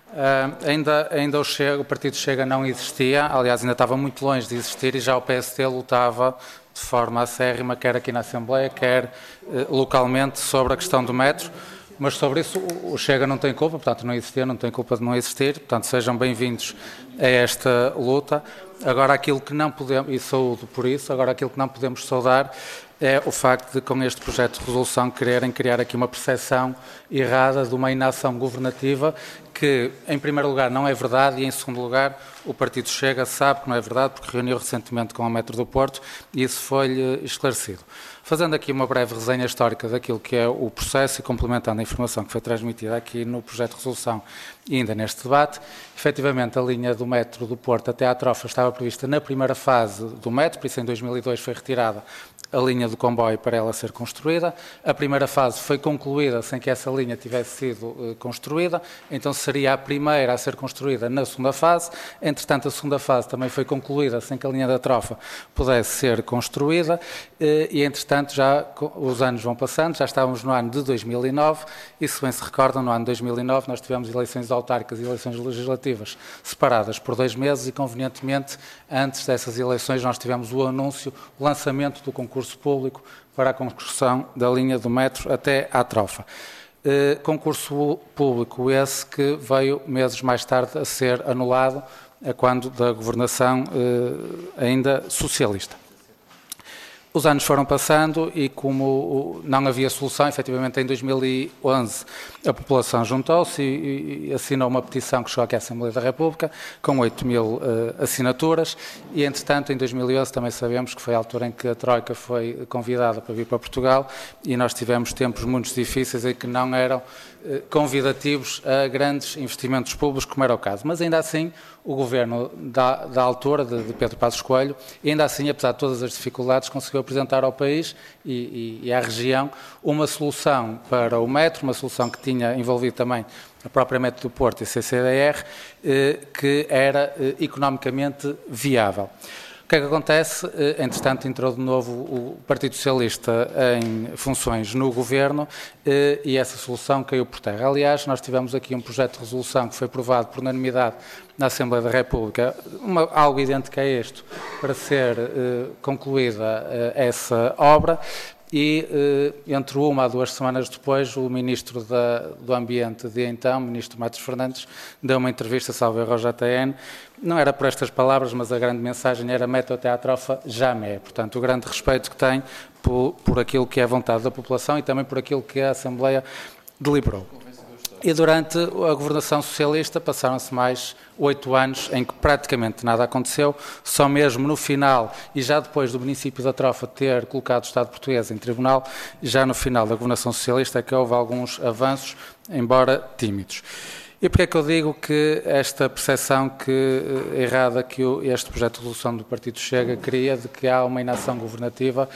Ainda o Partido Chega não existia, aliás, ainda estava muito longe de existir, e já o PSD lutava de forma acérrima, quer aqui na Assembleia, quer localmente, sobre a questão do metro. Mas sobre isso o Chega não tem culpa, portanto não existia, não tem culpa de não existir, portanto sejam bem-vindos a esta luta. Agora aquilo que não podemos, e saúdo por isso, agora aquilo que não podemos saudar é o facto de, com este projeto de resolução, quererem criar aqui uma percepção errada de uma inação governativa que, em primeiro lugar, não é verdade, e em segundo lugar, o Partido Chega sabe que não é verdade, porque reuniu recentemente com a Metro do Porto e isso foi-lhe esclarecido. Fazendo aqui uma breve resenha histórica daquilo que é o processo e complementando a informação que foi transmitida aqui no projeto de resolução e ainda neste debate, efetivamente a linha do metro do Porto até à Trofa estava prevista na primeira fase do metro, por isso em 2002 foi retirada a linha do comboio para ela ser construída. A primeira fase foi concluída sem que essa linha tivesse sido construída, então seria a primeira a ser construída na segunda fase. Entretanto, a segunda fase também foi concluída sem que a linha da Trofa pudesse ser construída e, entretanto, já os anos vão passando, já estávamos no ano de 2009 e, se bem se recordam, no ano de 2009 nós tivemos eleições autárquicas e eleições legislativas separadas por 2 meses e, convenientemente, antes dessas eleições nós tivemos o anúncio, o lançamento do concurso público para a construção da linha do metro até à Trofa. Concurso público esse que veio meses mais tarde a ser anulado, quando da governação ainda socialista. Os anos foram passando e, como não havia solução, efetivamente em 2011 a população juntou-se e assinou uma petição que chegou aqui à Assembleia da República com 8.000 assinaturas e, entretanto, em 2011 também sabemos que foi a altura em que a Troika foi convidada para vir para Portugal e nós tivemos tempos muito difíceis em que não eram convidativos a grandes investimentos públicos, como era o caso. Mas, ainda assim, o governo da altura, de Pedro Passos Coelho, ainda assim, apesar de todas as dificuldades, conseguiu apresentar ao país e à região uma solução para o metro, uma solução que tinha envolvido também a própria Metro do Porto e a CCDR, que era economicamente viável. O que é que acontece? Entretanto, entrou de novo o Partido Socialista em funções no governo e essa solução caiu por terra. Aliás, nós tivemos aqui um projeto de resolução que foi aprovado por unanimidade na Assembleia da República, algo idêntico a este, para ser concluída essa obra e entre uma a 2 semanas depois o Ministro do Ambiente de então, o Ministro Matos Fernandes, deu uma entrevista, salvo erro, ao JTN. Não era por estas palavras, mas a grande mensagem era mete até à trofa, jamais. Portanto, o grande respeito que tem por aquilo que é a vontade da população e também por aquilo que a Assembleia deliberou. E durante a governação socialista passaram-se mais 8 anos em que praticamente nada aconteceu, só mesmo no final, e já depois do município da Trofa ter colocado o Estado português em tribunal, já no final da governação socialista é que houve alguns avanços, embora tímidos. E porquê é que eu digo que esta percepção errada que este projeto de resolução do Partido Chega cria de que há uma inação governativa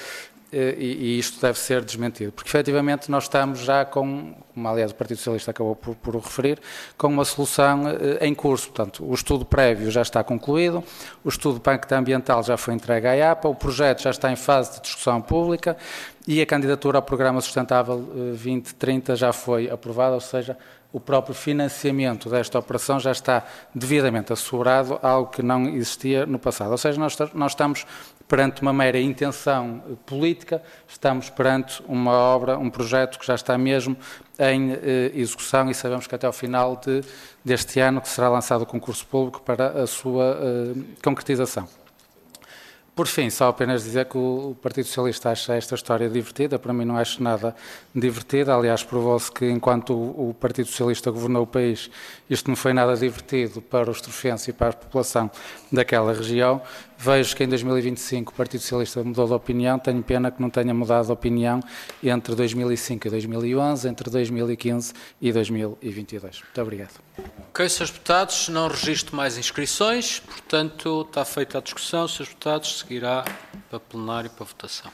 e isto deve ser desmentido, porque efetivamente nós estamos já com, como aliás o Partido Socialista acabou por referir, com uma solução em curso. Portanto, o estudo prévio já está concluído, o estudo do Pacto Ambiental já foi entregue à APA, o projeto já está em fase de discussão pública e a candidatura ao Programa Sustentável 2030 já foi aprovada, ou seja, o próprio financiamento desta operação já está devidamente assegurado, algo que não existia no passado. Ou seja, nós estamos perante uma mera intenção política, estamos perante uma obra, um projeto que já está mesmo em execução e sabemos que até ao final deste ano que será lançado o concurso público para a sua concretização. Por fim, só apenas dizer que o Partido Socialista acha esta história divertida, para mim não acho nada divertida, aliás provou-se que enquanto o Partido Socialista governou o país, isto não foi nada divertido para os trofenses e para a população daquela região. Vejo que em 2025 o Partido Socialista mudou de opinião, tenho pena que não tenha mudado de opinião entre 2005 e 2011, entre 2015 e 2022. Muito obrigado. Ok, Srs. Deputados, não registro mais inscrições, portanto está feita a discussão, Srs. Deputados, seguirá para plenário e para votação.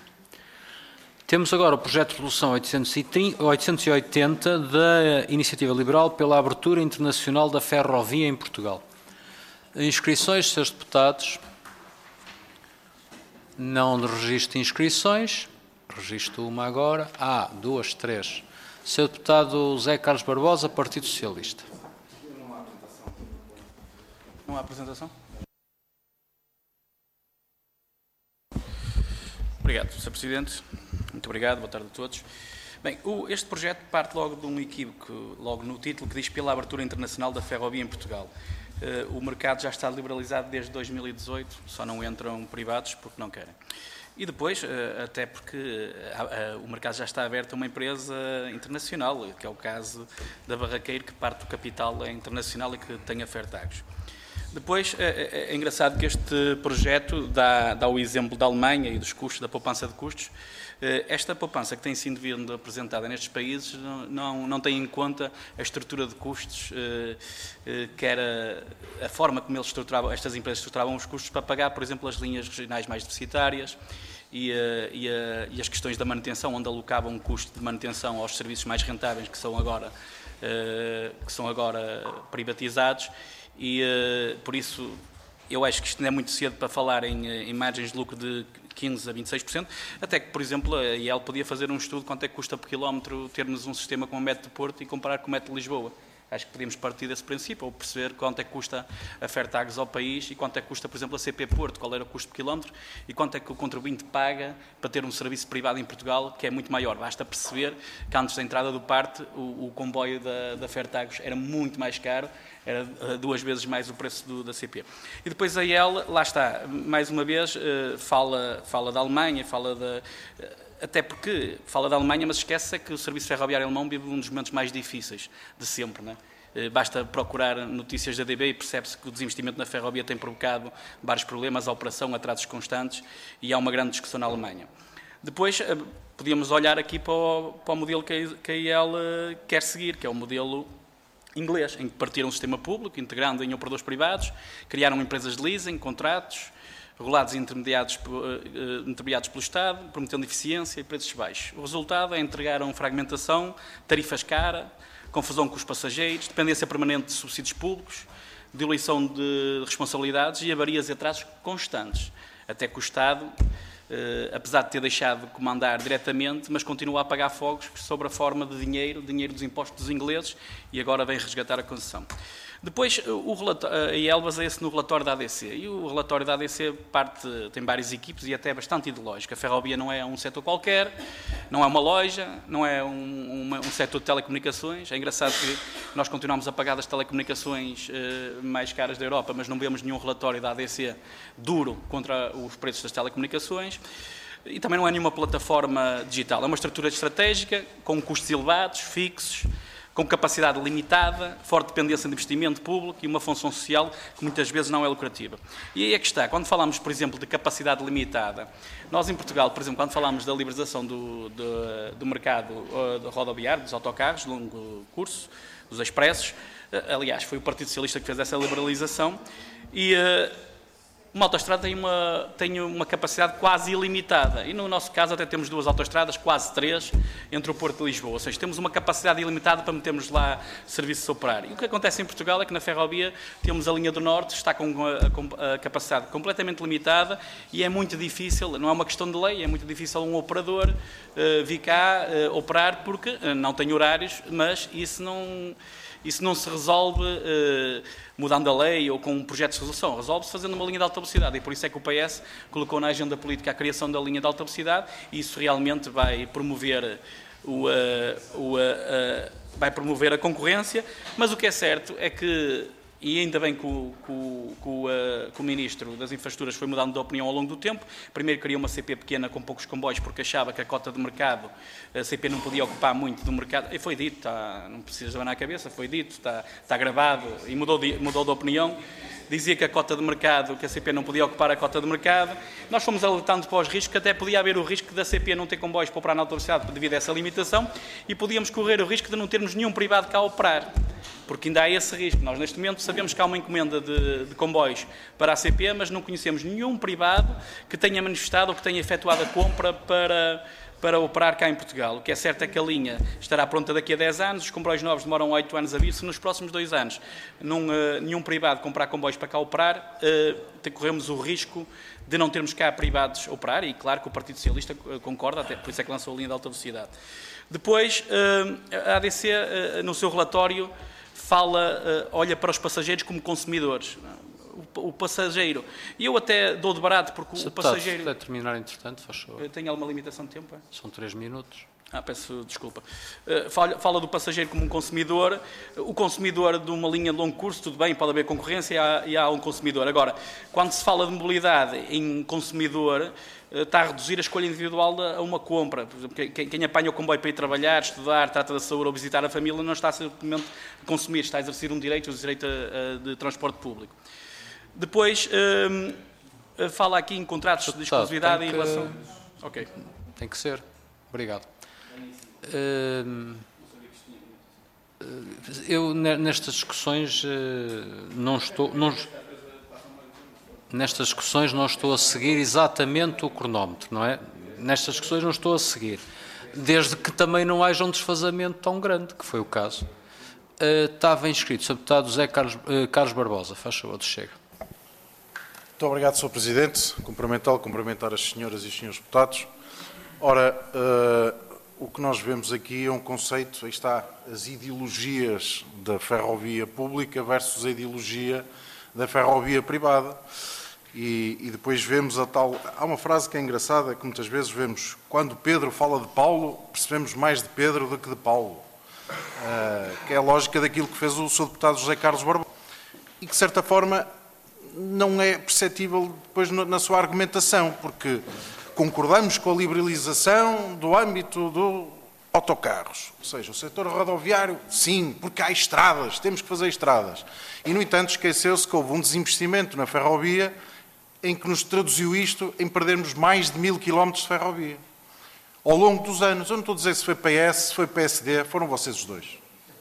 Temos agora o projeto de resolução 880 da Iniciativa Liberal pela abertura internacional da ferrovia em Portugal. Inscrições, Srs. Deputados. Não registro inscrições. Registro uma agora. 2, 3. Sr. Deputado José Carlos Barbosa, Partido Socialista. Não há apresentação? Obrigado, Sr. Presidente. Muito obrigado, boa tarde a todos. Bem, este projeto parte logo de um equívoco, logo no título, que diz pela abertura internacional da ferrovia em Portugal. O mercado já está liberalizado desde 2018, só não entram privados porque não querem. E depois, até porque o mercado já está aberto a uma empresa internacional, que é o caso da Barraqueiro, que parte do capital internacional e que tem a Fertagos. Depois, é engraçado que este projeto dá o exemplo da Alemanha e dos custos, da poupança de custos. Esta poupança que tem sido apresentada nestes países não tem em conta a estrutura de custos, que era a forma como eles estruturavam, estas empresas estruturavam os custos para pagar, por exemplo, as linhas regionais mais deficitárias e as questões da manutenção, onde alocavam um custo de manutenção aos serviços mais rentáveis que são agora privatizados. E, por isso, eu acho que isto não é muito cedo para falar em margens de lucro de 15% a 26%, até que, por exemplo, a IEL podia fazer um estudo de quanto é que custa por quilómetro termos um sistema como o método de Porto e comparar com o método de Lisboa. Acho que podíamos partir desse princípio, ou perceber quanto é que custa a Fertagos ao país e quanto é que custa, por exemplo, a CP Porto, qual era o custo por quilómetro e quanto é que o contribuinte paga para ter um serviço privado em Portugal que é muito maior. Basta perceber que antes da entrada do PARTE o comboio da Fertagos era muito mais caro, era 2 vezes mais o preço da CP. E depois a IEL, lá está, mais uma vez, fala da Alemanha, até porque fala da Alemanha, mas esquece que o serviço ferroviário alemão vive um dos momentos mais difíceis de sempre, não é? Basta procurar notícias da DB e percebe-se que o desinvestimento na ferrovia tem provocado vários problemas, a operação, atrasos constantes, e há uma grande discussão na Alemanha. Depois, podíamos olhar aqui para o modelo que a IEL quer seguir, que é o modelo inglês, em que partiram um sistema público, integrando em operadores privados, criaram empresas de leasing, contratos, regulados e intermediados pelo Estado, prometendo eficiência e preços baixos. O resultado é entregaram fragmentação, tarifas caras, confusão com os passageiros, dependência permanente de subsídios públicos, diluição de responsabilidades e avarias e atrasos constantes, até que o Estado, apesar de ter deixado de comandar diretamente, mas continua a pagar fogos sobre a forma de dinheiro dos impostos dos ingleses, e agora vem resgatar a concessão. Depois, a IEL baseia-se no relatório da ADC, e o relatório da ADC tem várias equipes e até é bastante ideológico. A ferrovia não é um setor qualquer, não é uma loja, não é um setor de telecomunicações. É engraçado que nós continuamos a pagar as telecomunicações mais caras da Europa, mas não vemos nenhum relatório da ADC duro contra os preços das telecomunicações. E também não é nenhuma plataforma digital, é uma estrutura estratégica, com custos elevados, fixos, com capacidade limitada, forte dependência de investimento público e uma função social que muitas vezes não é lucrativa. E aí é que está, quando falamos, por exemplo, de capacidade limitada, nós em Portugal, por exemplo, quando falamos da liberalização do mercado rodoviário, dos autocarros de longo curso, dos expressos, aliás, foi o Partido Socialista que fez essa liberalização, e uma autoestrada tem uma capacidade quase ilimitada. E no nosso caso até temos 2 autoestradas, quase 3, entre o Porto e Lisboa. Ou seja, temos uma capacidade ilimitada para metermos lá serviços a operar. E o que acontece em Portugal é que na ferrovia temos a linha do Norte, está com a capacidade completamente limitada e é muito difícil, não é uma questão de lei, é muito difícil um operador vir cá operar porque não tem horários, mas isso não se resolve mudando a lei ou com um projeto de resolução. Resolve-se fazendo uma linha de alta velocidade. E por isso é que o PS colocou na agenda política a criação da linha de alta velocidade e isso realmente vai promover a concorrência. Mas o que é certo é que, e ainda bem que o Ministro das Infraestruturas foi mudando de opinião ao longo do tempo. Primeiro queria uma CP pequena com poucos comboios porque achava que a cota de mercado, a CP não podia ocupar muito do mercado. E foi dito, não precisa levar na cabeça, foi dito, está gravado e mudou de opinião. Dizia que a cota de mercado, que a CP não podia ocupar a cota de mercado. Nós fomos alertando para os riscos, que até podia haver o risco da CP não ter comboios para operar na alta velocidade devido a essa limitação e podíamos correr o risco de não termos nenhum privado cá a operar. Porque ainda há esse risco. Nós, neste momento, sabemos que há uma encomenda de comboios para a CP, mas não conhecemos nenhum privado que tenha manifestado ou que tenha efetuado a compra para operar cá em Portugal. O que é certo é que a linha estará pronta daqui a 10 anos, os comboios novos demoram 8 anos a vir. Se nos próximos 2 anos nenhum privado comprar comboios para cá operar, corremos o risco de não termos cá privados a operar, e claro que o Partido Socialista concorda, até por isso é que lançou a linha de alta velocidade. Depois, a ADC, no seu relatório, olha para os passageiros como consumidores. O passageiro, e eu até dou de barato porque o passageiro... Se puder terminar, entretanto, faz favor. Tem alguma limitação de tempo? São 3 minutos. Peço desculpa. Fala do passageiro como um consumidor. O consumidor de uma linha de longo curso, tudo bem, pode haver concorrência e há um consumidor. Agora, quando se fala de mobilidade em consumidor, está a reduzir a escolha individual a uma compra. Por exemplo, quem apanha o comboio para ir trabalhar, estudar, trata da saúde ou visitar a família, não está simplesmente a consumir, está a exercer um direito de transporte público. Depois, fala aqui em contratos de exclusividade em relação... Ok. Tem que ser. Obrigado. Eu, nestas discussões, não estou a seguir exatamente o cronómetro, não é? Nestas discussões não estou a seguir. Desde que também não haja um desfazamento tão grande, que foi o caso. Estava inscrito o Sr. Deputado José Carlos Barbosa. Faz favor, Chega. Muito obrigado, Sr. Presidente. Cumprimentar as senhoras e os senhores deputados. Ora, o que nós vemos aqui é um conceito, aí está, as ideologias da ferrovia pública versus a ideologia da ferrovia privada. E depois vemos há uma frase que é engraçada, que muitas vezes vemos, quando Pedro fala de Paulo, percebemos mais de Pedro do que de Paulo. Que é a lógica daquilo que fez o Sr. Deputado José Carlos Barbosa. E que, de certa forma, não é perceptível depois na sua argumentação, porque concordamos com a liberalização do âmbito dos autocarros, ou seja, o setor rodoviário, sim, porque há estradas, temos que fazer estradas. E, no entanto, esqueceu-se que houve um desinvestimento na ferrovia em que nos traduziu isto em perdermos mais de 1000 km de ferrovia. Ao longo dos anos, eu não estou a dizer se foi PS, se foi PSD, foram vocês os dois.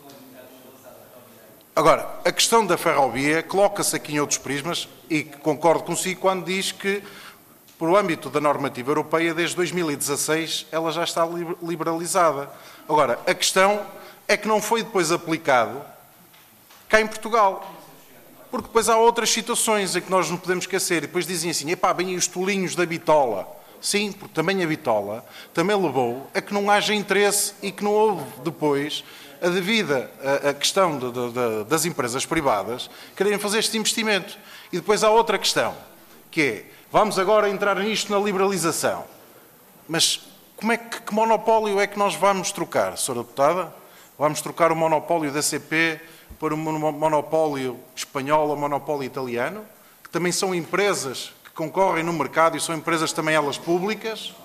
Agora, a questão da ferrovia coloca-se aqui em outros prismas e concordo consigo quando diz que, por o âmbito da normativa europeia, desde 2016 ela já está liberalizada. Agora, a questão é que não foi depois aplicado cá em Portugal. Porque depois há outras situações em que nós não podemos esquecer. E depois dizem assim, epá, bem os tolinhos da bitola. sim, porque também a bitola também levou a que não haja interesse e que não houve depois a devida a questão das empresas privadas quererem fazer este investimento. E depois há outra questão, que é, vamos agora entrar nisto na liberalização. Mas que monopólio é que nós vamos trocar, Sra. Deputada? Vamos trocar o monopólio da CP para um monopólio espanhol ou monopólio italiano, que também são empresas que concorrem no mercado e são empresas também elas públicas?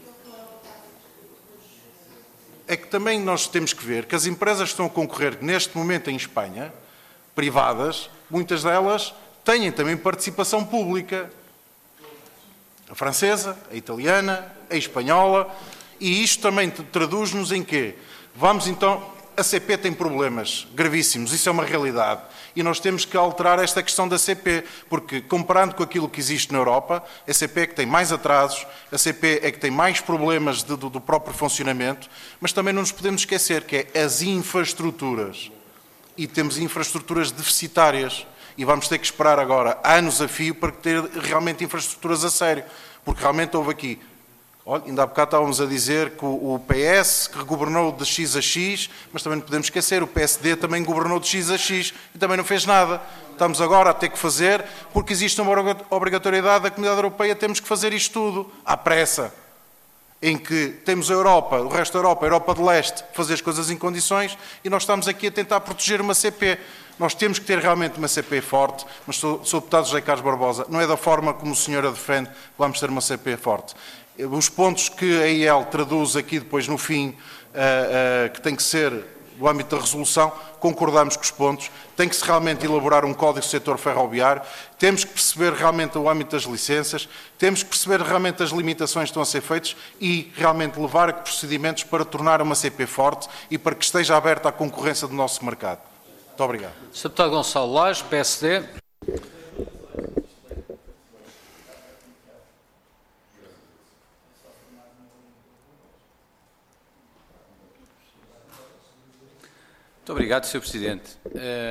É que também nós temos que ver que as empresas que estão a concorrer neste momento em Espanha, privadas, muitas delas têm também participação pública. A francesa, a italiana, a espanhola, e isto também traduz-nos em quê? Vamos então... A CP tem problemas gravíssimos, isso é uma realidade. E nós temos que alterar esta questão da CP, porque comparando com aquilo que existe na Europa, a CP é que tem mais atrasos, a CP é que tem mais problemas do próprio funcionamento, mas também não nos podemos esquecer que é as infraestruturas. E temos infraestruturas deficitárias. E vamos ter que esperar agora anos a fio para ter realmente infraestruturas a sério. Porque realmente houve aqui... Olha, ainda há bocado estávamos a dizer que o PS que governou de X a X, mas também não podemos esquecer, o PSD também governou de X a X e também não fez nada. Estamos agora a ter que fazer, porque existe uma obrigatoriedade da Comunidade Europeia, temos que fazer isto tudo à pressa. Em que temos a Europa, o resto da Europa, a Europa de Leste, fazer as coisas em condições e nós estamos aqui a tentar proteger uma CP. Nós temos que ter realmente uma CP forte, mas Sr. Deputado José Carlos Barbosa, não é da forma como o senhor a defende que vamos ter uma CP forte. Os pontos que a IEL traduz aqui depois no fim, que tem que ser do âmbito da resolução, concordamos com os pontos, tem que se realmente elaborar um código do setor ferroviário, temos que perceber realmente o âmbito das licenças, temos que perceber realmente as limitações que estão a ser feitas e realmente levar a procedimentos para tornar uma CP forte e para que esteja aberta à concorrência do nosso mercado. Muito obrigado. Sr. Deputado Gonçalo Lage, PSD. Muito obrigado, Sr. Presidente.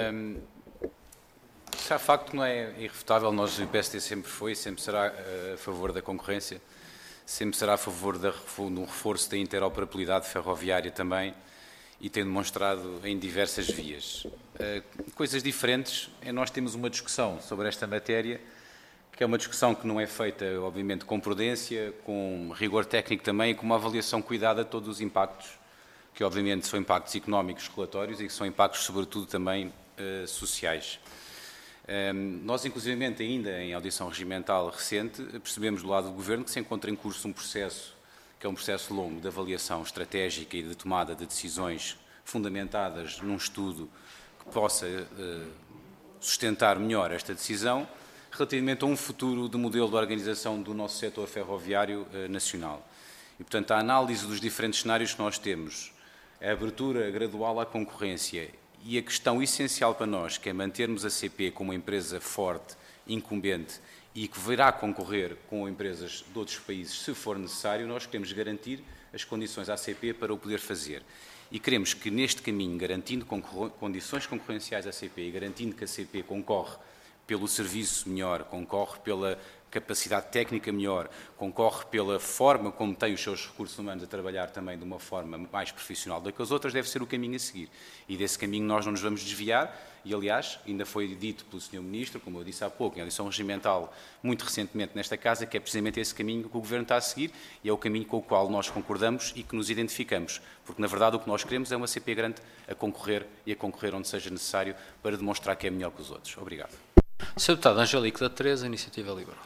Já facto que não é irrefutável, nós, o PSD sempre foi e sempre será a favor da concorrência, sempre será a favor de um reforço da interoperabilidade ferroviária também e tem demonstrado em diversas vias. Coisas diferentes, nós temos uma discussão sobre esta matéria, que é uma discussão que não é feita, obviamente, com prudência, com rigor técnico também e com uma avaliação cuidada de todos os impactos, que obviamente são impactos económicos regulatórios e que são impactos, sobretudo, também sociais. Nós, inclusivamente, ainda em audição regimental recente, percebemos do lado do Governo que se encontra em curso um processo, que é um processo longo de avaliação estratégica e de tomada de decisões fundamentadas num estudo que possa sustentar melhor esta decisão, relativamente a um futuro de modelo de organização do nosso setor ferroviário nacional. E, portanto, a análise dos diferentes cenários que nós temos, a abertura gradual à concorrência e a questão essencial para nós, que é mantermos a CP como uma empresa forte, incumbente e que virá concorrer com empresas de outros países, se for necessário, nós queremos garantir as condições à CP para o poder fazer. E queremos que neste caminho, garantindo condições concorrenciais à CP e garantindo que a CP concorre pelo serviço melhor, concorre pela capacidade técnica melhor, concorre pela forma como tem os seus recursos humanos a trabalhar também de uma forma mais profissional do que as outras, deve ser o caminho a seguir. E desse caminho nós não nos vamos desviar e, aliás, ainda foi dito pelo Sr. Ministro, como eu disse há pouco, em audição regimental, muito recentemente nesta Casa, que é precisamente esse caminho que o Governo está a seguir e é o caminho com o qual nós concordamos e que nos identificamos. Porque, na verdade, o que nós queremos é uma CP grande a concorrer e a concorrer onde seja necessário para demonstrar que é melhor que os outros. Obrigado. Sr. Deputado Angélico da Teresa, Iniciativa Liberal.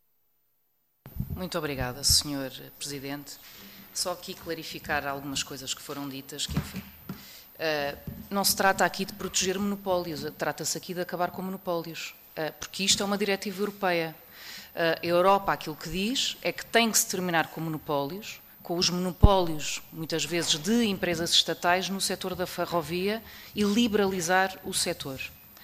Muito obrigada, Sr. Presidente. Só aqui clarificar algumas coisas que foram ditas, que enfim, não se trata aqui de proteger monopólios, trata-se aqui de acabar com monopólios, porque isto é uma diretiva europeia. A Europa, aquilo que diz, é que tem que se terminar com os monopólios, muitas vezes de empresas estatais, no setor da ferrovia e liberalizar o setor.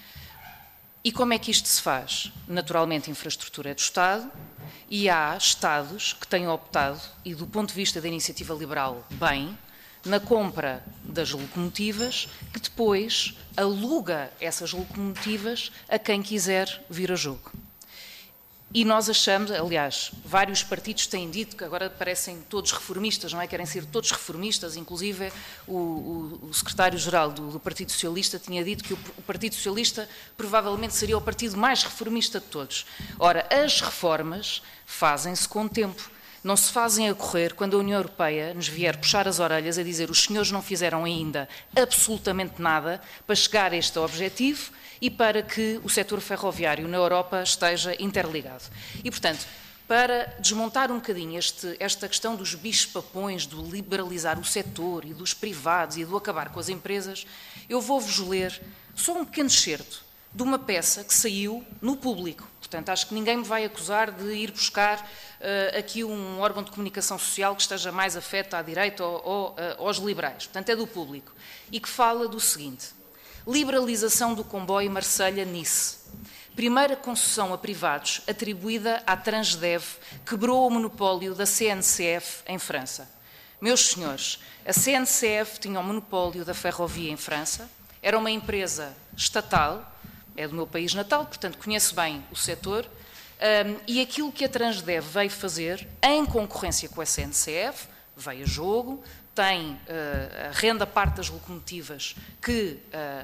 E como é que isto se faz? Naturalmente, a infraestrutura é do Estado e há Estados que têm optado, e do ponto de vista da iniciativa liberal, bem, na compra das locomotivas, que depois aluga essas locomotivas a quem quiser vir a jogo. E nós achamos, aliás, vários partidos têm dito que agora parecem todos reformistas, não é? Querem ser todos reformistas, inclusive o secretário-geral do Partido Socialista tinha dito que o Partido Socialista provavelmente seria o partido mais reformista de todos. Ora, as reformas fazem-se com tempo. Não se fazem a correr quando a União Europeia nos vier puxar as orelhas a dizer os senhores não fizeram ainda absolutamente nada para chegar a este objetivo e para que o setor ferroviário na Europa esteja interligado. E, portanto, para desmontar um bocadinho esta questão dos bichos-papões, do liberalizar o setor e dos privados e do acabar com as empresas, eu vou-vos ler só um pequeno excerto de uma peça que saiu no Público. Portanto, acho que ninguém me vai acusar de ir buscar aqui um órgão de comunicação social que esteja mais afeto à direita ou aos liberais. Portanto, é do Público. E que fala do seguinte: liberalização do comboio Marselha-Nice. Primeira concessão a privados atribuída à Transdev quebrou o monopólio da CNCF em França. Meus senhores, a CNCF tinha o monopólio da ferrovia em França, era uma empresa estatal, é do meu país natal, portanto conheço bem o setor, e aquilo que a Transdev veio fazer, em concorrência com a CNCF, veio a jogo, tem a renda parte das locomotivas que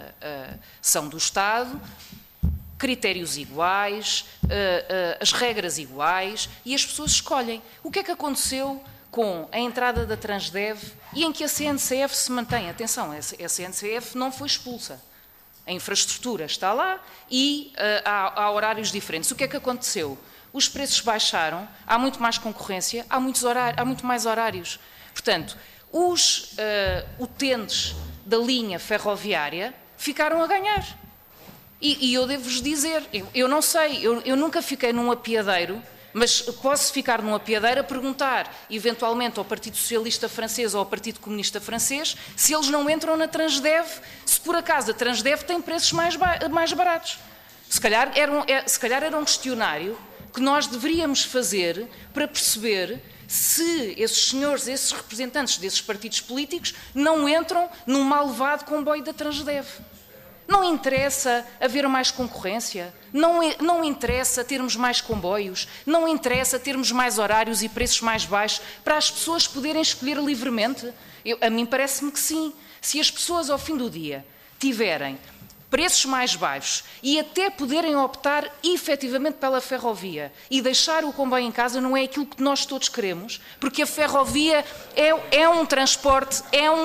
são do Estado, critérios iguais, as regras iguais, e as pessoas escolhem. O que é que aconteceu com a entrada da Transdev e em que a CNCF se mantém? Atenção, a CNCF não foi expulsa. A infraestrutura está lá e há horários diferentes. O que é que aconteceu? Os preços baixaram, há muito mais concorrência, há muito mais horários. Portanto, os utentes da linha ferroviária ficaram a ganhar. E eu devo-vos dizer, eu não sei, eu nunca fiquei num apiadeiro, mas posso ficar num apiadeiro a perguntar, eventualmente, ao Partido Socialista Francês ou ao Partido Comunista Francês, se eles não entram na Transdev, se por acaso a Transdev tem preços mais baratos. Se calhar era um questionário que nós deveríamos fazer para perceber se esses senhores, esses representantes desses partidos políticos não entram num mal levado comboio da Transdev. Não interessa haver mais concorrência, não interessa termos mais comboios, não interessa termos mais horários e preços mais baixos para as pessoas poderem escolher livremente. A mim parece-me que sim. Se as pessoas ao fim do dia tiverem preços mais baixos e até poderem optar efetivamente pela ferrovia e deixar o comboio em casa, não é aquilo que nós todos queremos, porque a ferrovia é um transporte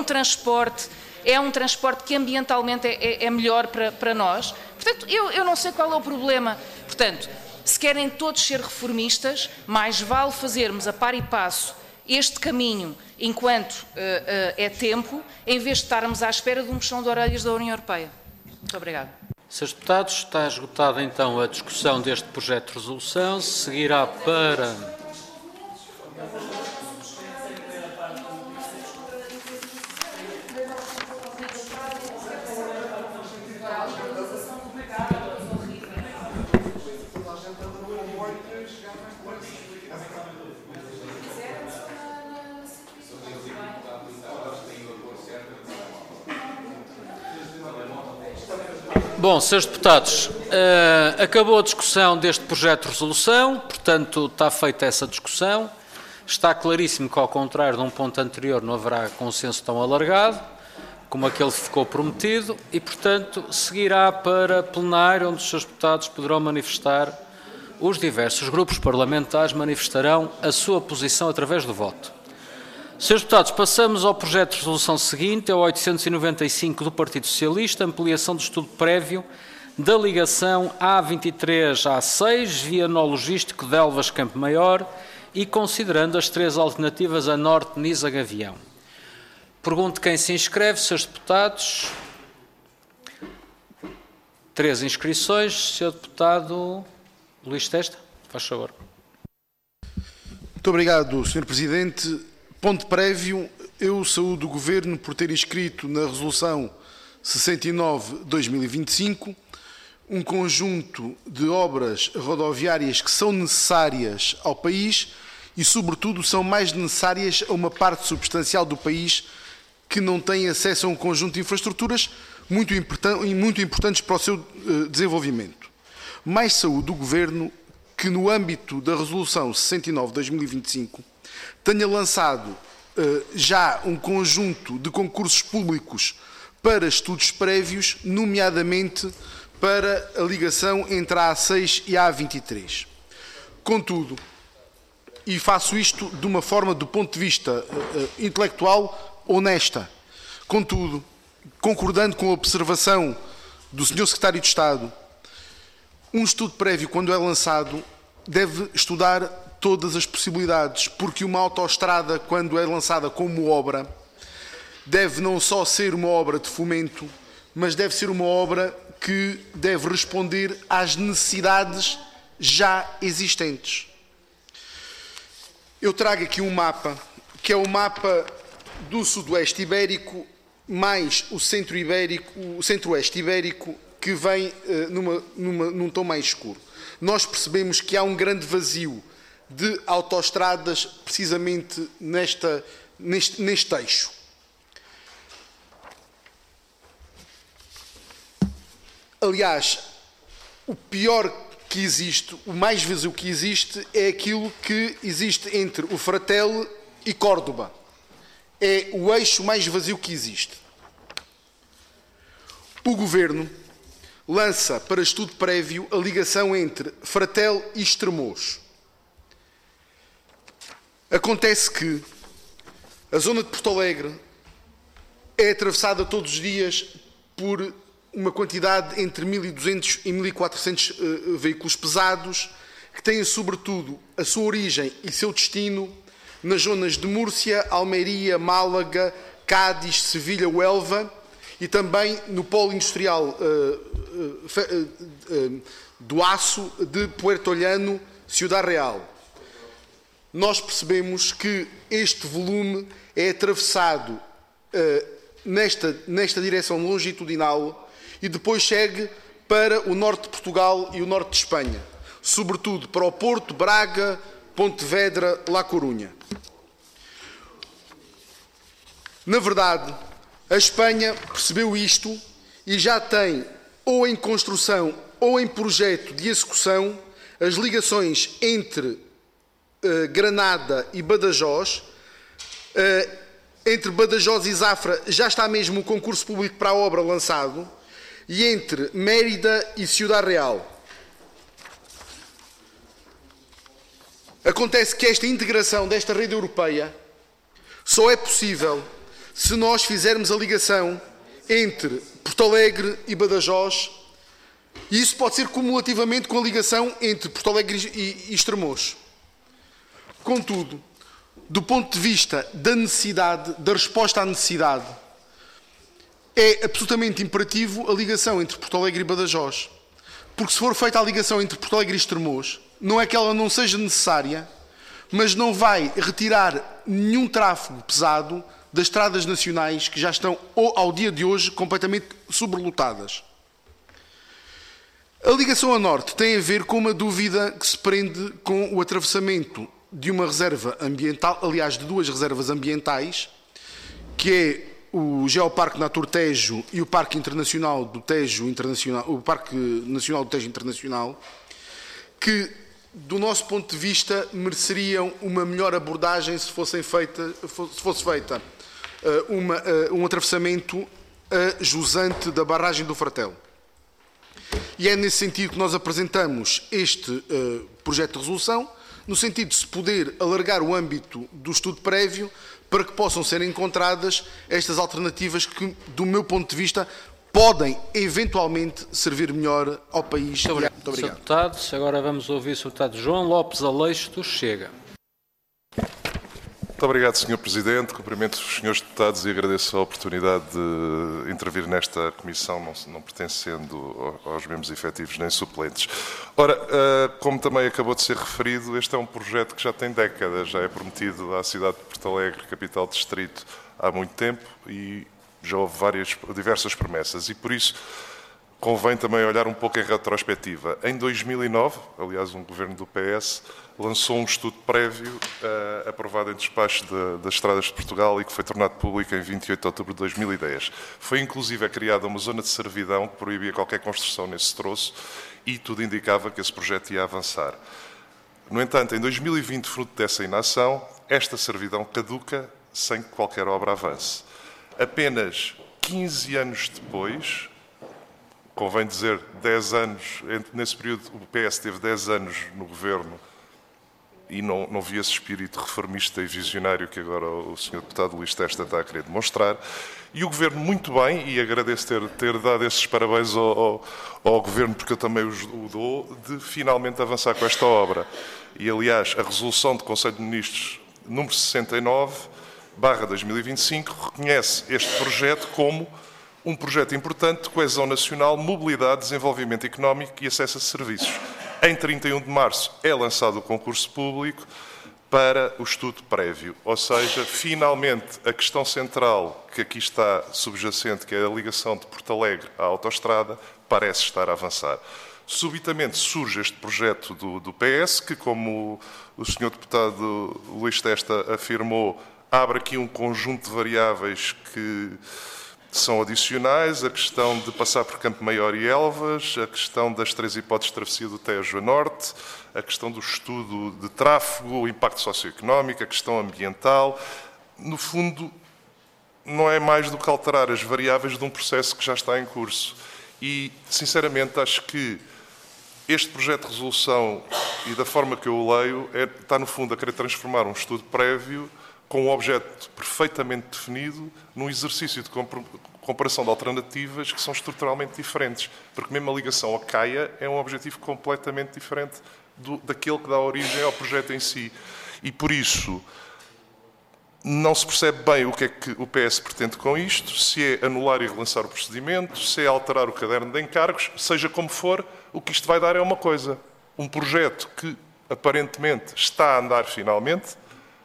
que ambientalmente é melhor para nós. Portanto, eu não sei qual é o problema. Portanto, se querem todos ser reformistas, mais vale fazermos a par e passo este caminho enquanto é tempo, em vez de estarmos à espera de um puxão de orelhas da União Europeia. Muito obrigado. Senhores deputados, está esgotada então a discussão deste projeto de resolução. Seguirá para... Bom, senhores deputados, acabou a discussão deste projeto de resolução, portanto está feita essa discussão. Está claríssimo que, ao contrário de um ponto anterior, não haverá consenso tão alargado como aquele que ficou prometido e, portanto, seguirá para plenário, onde os senhores deputados poderão manifestar, os diversos grupos parlamentares manifestarão a sua posição através do voto. Senhores deputados, passamos ao projeto de resolução seguinte, é o 895 do Partido Socialista, ampliação do estudo prévio da ligação A23-A6, via nó logístico de Elvas-Campo Maior e considerando as três alternativas a norte, Nisa-Gavião. Pergunto quem se inscreve, senhores deputados. 3 inscrições. Senhor deputado Luís Testa, faz favor. Muito obrigado, Sr. Presidente. Ponto prévio, eu saúdo o Governo por ter inscrito na Resolução 69/2025 um conjunto de obras rodoviárias que são necessárias ao país e, sobretudo, são mais necessárias a uma parte substancial do país que não tem acesso a um conjunto de infraestruturas muito importantes para o seu desenvolvimento. Mais saúdo o Governo que no âmbito da Resolução 69/2025 tenha lançado já um conjunto de concursos públicos para estudos prévios, nomeadamente para a ligação entre a A6 e a A23. Contudo, e faço isto de uma forma, do ponto de vista intelectual, honesta, contudo, concordando com a observação do Sr. Secretário de Estado, um estudo prévio, quando é lançado, deve estudar todas as possibilidades, porque uma autoestrada, quando é lançada como obra, deve não só ser uma obra de fomento, mas deve ser uma obra que deve responder às necessidades já existentes. Eu trago aqui um mapa, que é o mapa do Sudoeste Ibérico, mais o Centro-Oeste Ibérico, que vem num tom mais escuro. Nós percebemos que há um grande vazio de autoestradas precisamente neste eixo. Aliás, o pior que existe, o mais vazio que existe, é aquilo que existe entre o Fratel e Córdoba. É o eixo mais vazio que existe. O Governo lança para estudo prévio a ligação entre Fratel e Estremoz. Acontece que a zona de Porto Alegre é atravessada todos os dias por uma quantidade entre 1.200 e 1.400 veículos pesados, que têm sobretudo a sua origem e seu destino nas zonas de Múrcia, Almeria, Málaga, Cádiz, Sevilha, Huelva e também no polo industrial do aço de Puerto Llano, Ciudad Real. Nós percebemos que este volume é atravessado nesta direção longitudinal e depois segue para o norte de Portugal e o norte de Espanha, sobretudo para o Porto, Braga, Pontevedra, La Corunha. Na verdade, a Espanha percebeu isto e já tem, ou em construção ou em projeto de execução, as ligações entre Granada e Badajoz. Entre Badajoz e Zafra já está mesmo o concurso público para a obra lançado, e entre Mérida e Ciudad Real. Acontece que esta integração desta rede europeia só é possível se nós fizermos a ligação entre Porto Alegre e Badajoz, e isso pode ser cumulativamente com a ligação entre Porto Alegre e Estremoz. Contudo, do ponto de vista da necessidade, da resposta à necessidade, é absolutamente imperativo a ligação entre Porto Alegre e Badajoz. Porque se for feita a ligação entre Porto Alegre e Estremoz, não é que ela não seja necessária, mas não vai retirar nenhum tráfego pesado das estradas nacionais que já estão, ao dia de hoje, completamente sobrelotadas. A ligação a norte tem a ver com uma dúvida que se prende com o atravessamento de uma reserva ambiental, aliás, de duas reservas ambientais, que é o Geoparque Natur Tejo e o Parque Internacional do Tejo Internacional, o Parque Nacional do Tejo Internacional, que, do nosso ponto de vista, mereceriam uma melhor abordagem se fosse feita um atravessamento a jusante da barragem do Fratel. E é nesse sentido que nós apresentamos este projeto de resolução, no sentido de se poder alargar o âmbito do estudo prévio para que possam ser encontradas estas alternativas que, do meu ponto de vista, podem eventualmente servir melhor ao país. Muito obrigado. Sr. Deputado, agora vamos ouvir o Sr. Deputado João Lopes Aleixo do Chega. Muito obrigado, Sr. Presidente. Cumprimento os senhores deputados e agradeço a oportunidade de intervir nesta comissão, não pertencendo aos membros efetivos nem suplentes. Ora, como também acabou de ser referido, este é um projeto que já tem décadas, já é prometido à cidade de Porto Alegre, capital distrito, há muito tempo e já houve diversas promessas e por isso convém também olhar um pouco em retrospectiva. Em 2009, aliás, um governo do PS lançou um estudo prévio aprovado em despacho das Estradas de Portugal e que foi tornado público em 28 de outubro de 2010. Foi inclusive criada uma zona de servidão que proibia qualquer construção nesse troço e tudo indicava que esse projeto ia avançar. No entanto, em 2020, fruto dessa inação, esta servidão caduca sem que qualquer obra avance. Apenas 15 anos depois, convém dizer 10 anos, nesse período o PS teve 10 anos no governo e não vi esse espírito reformista e visionário que agora o Sr. Deputado Luís Testa está a querer demonstrar. E o Governo, muito bem, e agradeço ter dado esses parabéns ao Governo, porque eu também o dou, de finalmente avançar com esta obra. E, aliás, a resolução do Conselho de Ministros número 69/2025 reconhece este projeto como um projeto importante de coesão nacional, mobilidade, desenvolvimento económico e acesso a serviços. Em 31 de março é lançado o concurso público para o estudo prévio, ou seja, finalmente a questão central que aqui está subjacente, que é a ligação de Porto Alegre à autoestrada, parece estar a avançar. Subitamente surge este projeto do PS, que, como o Sr. Deputado Luís Testa afirmou, abre aqui um conjunto de variáveis que são adicionais, a questão de passar por Campo Maior e Elvas, a questão das 3 hipóteses de travessia do Tejo a Norte, a questão do estudo de tráfego, o impacto socioeconómico, a questão ambiental. No fundo, não é mais do que alterar as variáveis de um processo que já está em curso. E, sinceramente, acho que este projeto de resolução, e da forma que eu o leio, está, no fundo, a querer transformar um estudo prévio com um objeto perfeitamente definido num exercício de comparação de alternativas que são estruturalmente diferentes. Porque mesmo a ligação a Caia é um objetivo completamente diferente daquele que dá origem ao projeto em si. E, por isso, não se percebe bem o que é que o PS pretende com isto, se é anular e relançar o procedimento, se é alterar o caderno de encargos, seja como for, o que isto vai dar é uma coisa. Um projeto que, aparentemente, está a andar finalmente,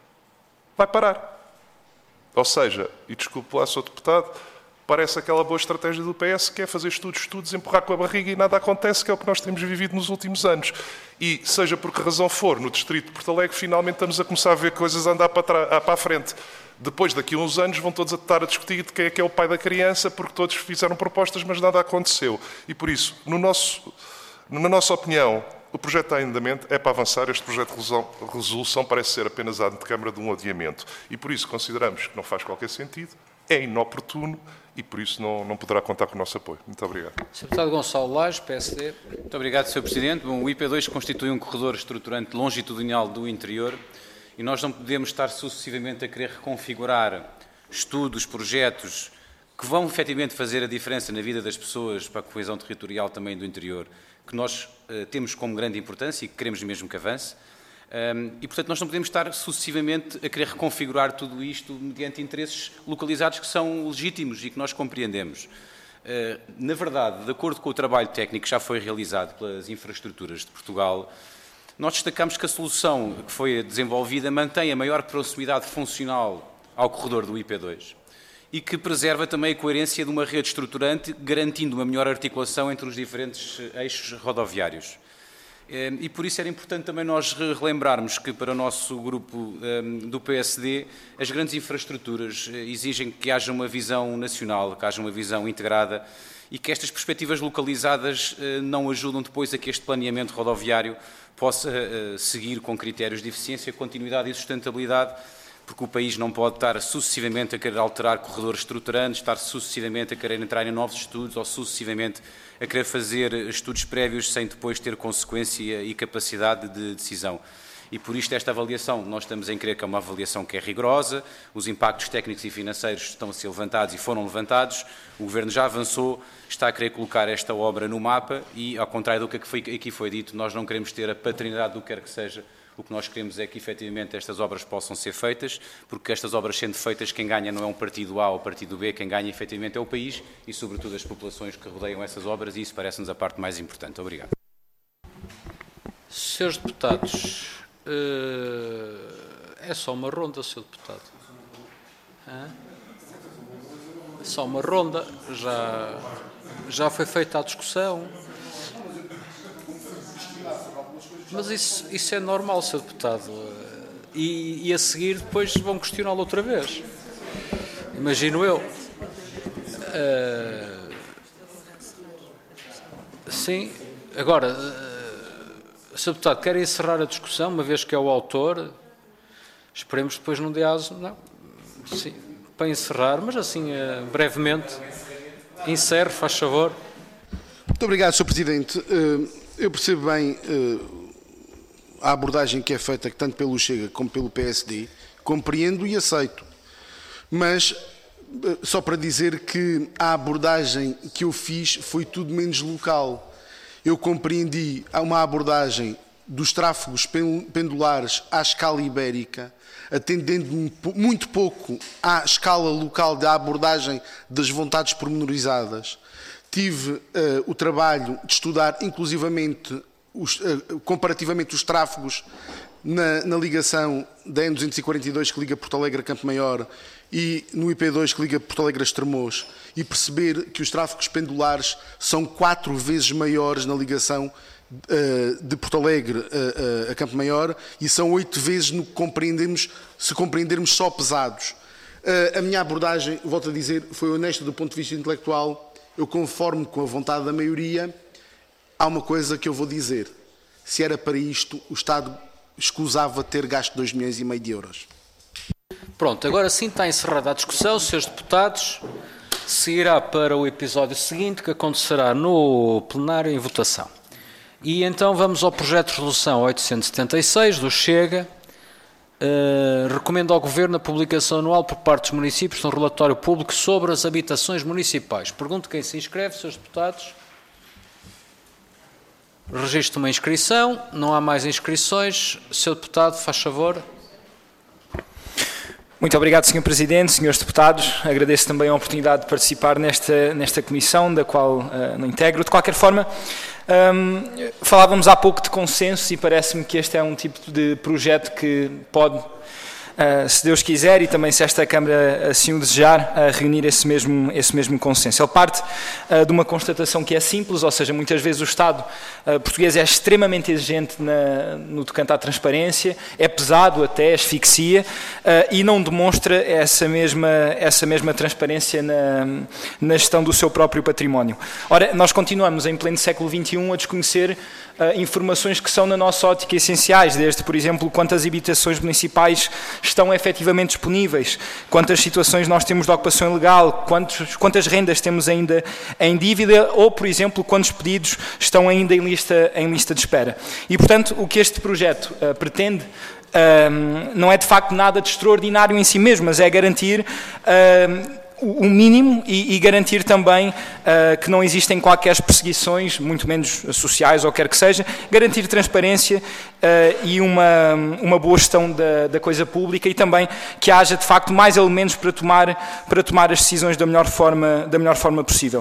vai parar. Ou seja, e desculpe lá, Sr. Deputado, parece aquela boa estratégia do PS, que é fazer estudos, empurrar com a barriga e nada acontece, que é o que nós temos vivido nos últimos anos. E, seja por que razão for, no Distrito de Porto Alegre, finalmente estamos a começar a ver coisas a andar para a frente. Depois, daqui a uns anos, vão todos a estar a discutir de quem é que é o pai da criança, porque todos fizeram propostas, mas nada aconteceu. E, por isso, na nossa opinião, o projeto está em andamento, é para avançar. Este projeto de resolução parece ser apenas a antecâmara de um adiamento. E, por isso, consideramos que não faz qualquer sentido, é inoportuno e, por isso, não poderá contar com o nosso apoio. Muito obrigado. Sr. Deputado Gonçalo Lage, PSD. Muito obrigado, Sr. Presidente. Bom, o IP2 constitui um corredor estruturante longitudinal do interior e nós não podemos estar sucessivamente a querer reconfigurar estudos, projetos que vão efetivamente fazer a diferença na vida das pessoas para a coesão territorial também do interior, que nós temos como grande importância e que queremos mesmo que avance. E, portanto, nós não podemos estar sucessivamente a querer reconfigurar tudo isto mediante interesses localizados que são legítimos e que nós compreendemos. Na verdade, de acordo com o trabalho técnico que já foi realizado pelas infraestruturas de Portugal, nós destacamos que a solução que foi desenvolvida mantém a maior proximidade funcional ao corredor do IP2 e que preserva também a coerência de uma rede estruturante, garantindo uma melhor articulação entre os diferentes eixos rodoviários. E por isso era importante também nós relembrarmos que para o nosso grupo do PSD as grandes infraestruturas exigem que haja uma visão nacional, que haja uma visão integrada e que estas perspectivas localizadas não ajudam depois a que este planeamento rodoviário possa seguir com critérios de eficiência, continuidade e sustentabilidade, porque o país não pode estar sucessivamente a querer alterar corredores estruturantes, estar sucessivamente a querer entrar em novos estudos ou sucessivamente a querer fazer estudos prévios sem depois ter consequência e capacidade de decisão. E por isto esta avaliação, nós estamos em crer que é uma avaliação que é rigorosa, os impactos técnicos e financeiros estão a ser levantados e foram levantados, o Governo já avançou, está a querer colocar esta obra no mapa e, ao contrário do que aqui foi dito, nós não queremos ter a paternidade do que quer que seja. O que nós queremos é que, efetivamente, estas obras possam ser feitas, porque estas obras sendo feitas, quem ganha não é um partido A ou partido B, quem ganha, efetivamente, é o país e, sobretudo, as populações que rodeiam essas obras, e isso parece-nos a parte mais importante. Obrigado. Senhores deputados, é só uma ronda, Sr. Deputado. É só uma ronda, já foi feita a discussão. Mas isso é normal, Sr. Deputado. E a seguir depois vão questioná-lo outra vez. Imagino eu. Sim. Agora, Sr. Deputado, quer encerrar a discussão, uma vez que é o autor? Esperemos depois num diálogo, não, sim, para encerrar, mas assim, brevemente, encerre, faz favor. Muito obrigado, Sr. Presidente. Eu percebo bem a abordagem que é feita tanto pelo Chega como pelo PSD, compreendo e aceito. Mas, só para dizer que a abordagem que eu fiz foi tudo menos local. Eu compreendi uma abordagem dos tráfegos pendulares à escala ibérica, atendendo muito pouco à escala local da abordagem das vontades pormenorizadas. Tive o trabalho de estudar inclusivamente, comparativamente, os tráfegos na ligação da N242 que liga Porto Alegre a Campo Maior e no IP2 que liga Porto Alegre a Estremoz, e perceber que os tráfegos pendulares são 4 vezes maiores na ligação de Porto Alegre a Campo Maior e são 8 vezes no que compreendermos, se compreendermos só pesados. A minha abordagem, volto a dizer, foi honesta do ponto de vista intelectual. Eu conformo com a vontade da maioria. Há uma coisa que eu vou dizer. Se era para isto, o Estado escusava ter gasto 2,5 milhões de euros. Pronto, agora sim está encerrada a discussão, Srs. Deputados. Seguirá para o episódio seguinte, que acontecerá no plenário em votação. E então vamos ao projeto de resolução 876 do Chega. Recomenda ao Governo a publicação anual por parte dos municípios de um relatório público sobre as habitações municipais. Pergunto quem se inscreve, Srs. Deputados. Registro uma inscrição. Não há mais inscrições. Sr. Deputado, faz favor. Muito obrigado, Sr. Presidente, Srs. Deputados. Agradeço também a oportunidade de participar nesta comissão, da qual me integro. De qualquer forma, falávamos há pouco de consenso e parece-me que este é um tipo de projeto que pode, se Deus quiser e também se esta Câmara assim o desejar, reunir esse mesmo consenso. Ele parte de uma constatação que é simples, ou seja, muitas vezes o Estado português é extremamente exigente no tocante à transparência, é pesado até, asfixia, e não demonstra essa mesma transparência na gestão do seu próprio património. Ora, nós continuamos em pleno século XXI a desconhecer informações que são, na nossa ótica, essenciais, desde, por exemplo, quantas habitações municipais estão efetivamente disponíveis, quantas situações nós temos de ocupação ilegal, quantas rendas temos ainda em dívida ou, por exemplo, quantos pedidos estão ainda em lista de espera. E, portanto, o que este projeto pretende não é de facto nada de extraordinário em si mesmo, mas é garantir o mínimo e garantir também que não existem qualquer perseguições, muito menos sociais ou quer que seja, garantir transparência e uma boa gestão da coisa pública e também que haja de facto mais elementos para tomar as decisões da melhor forma possível.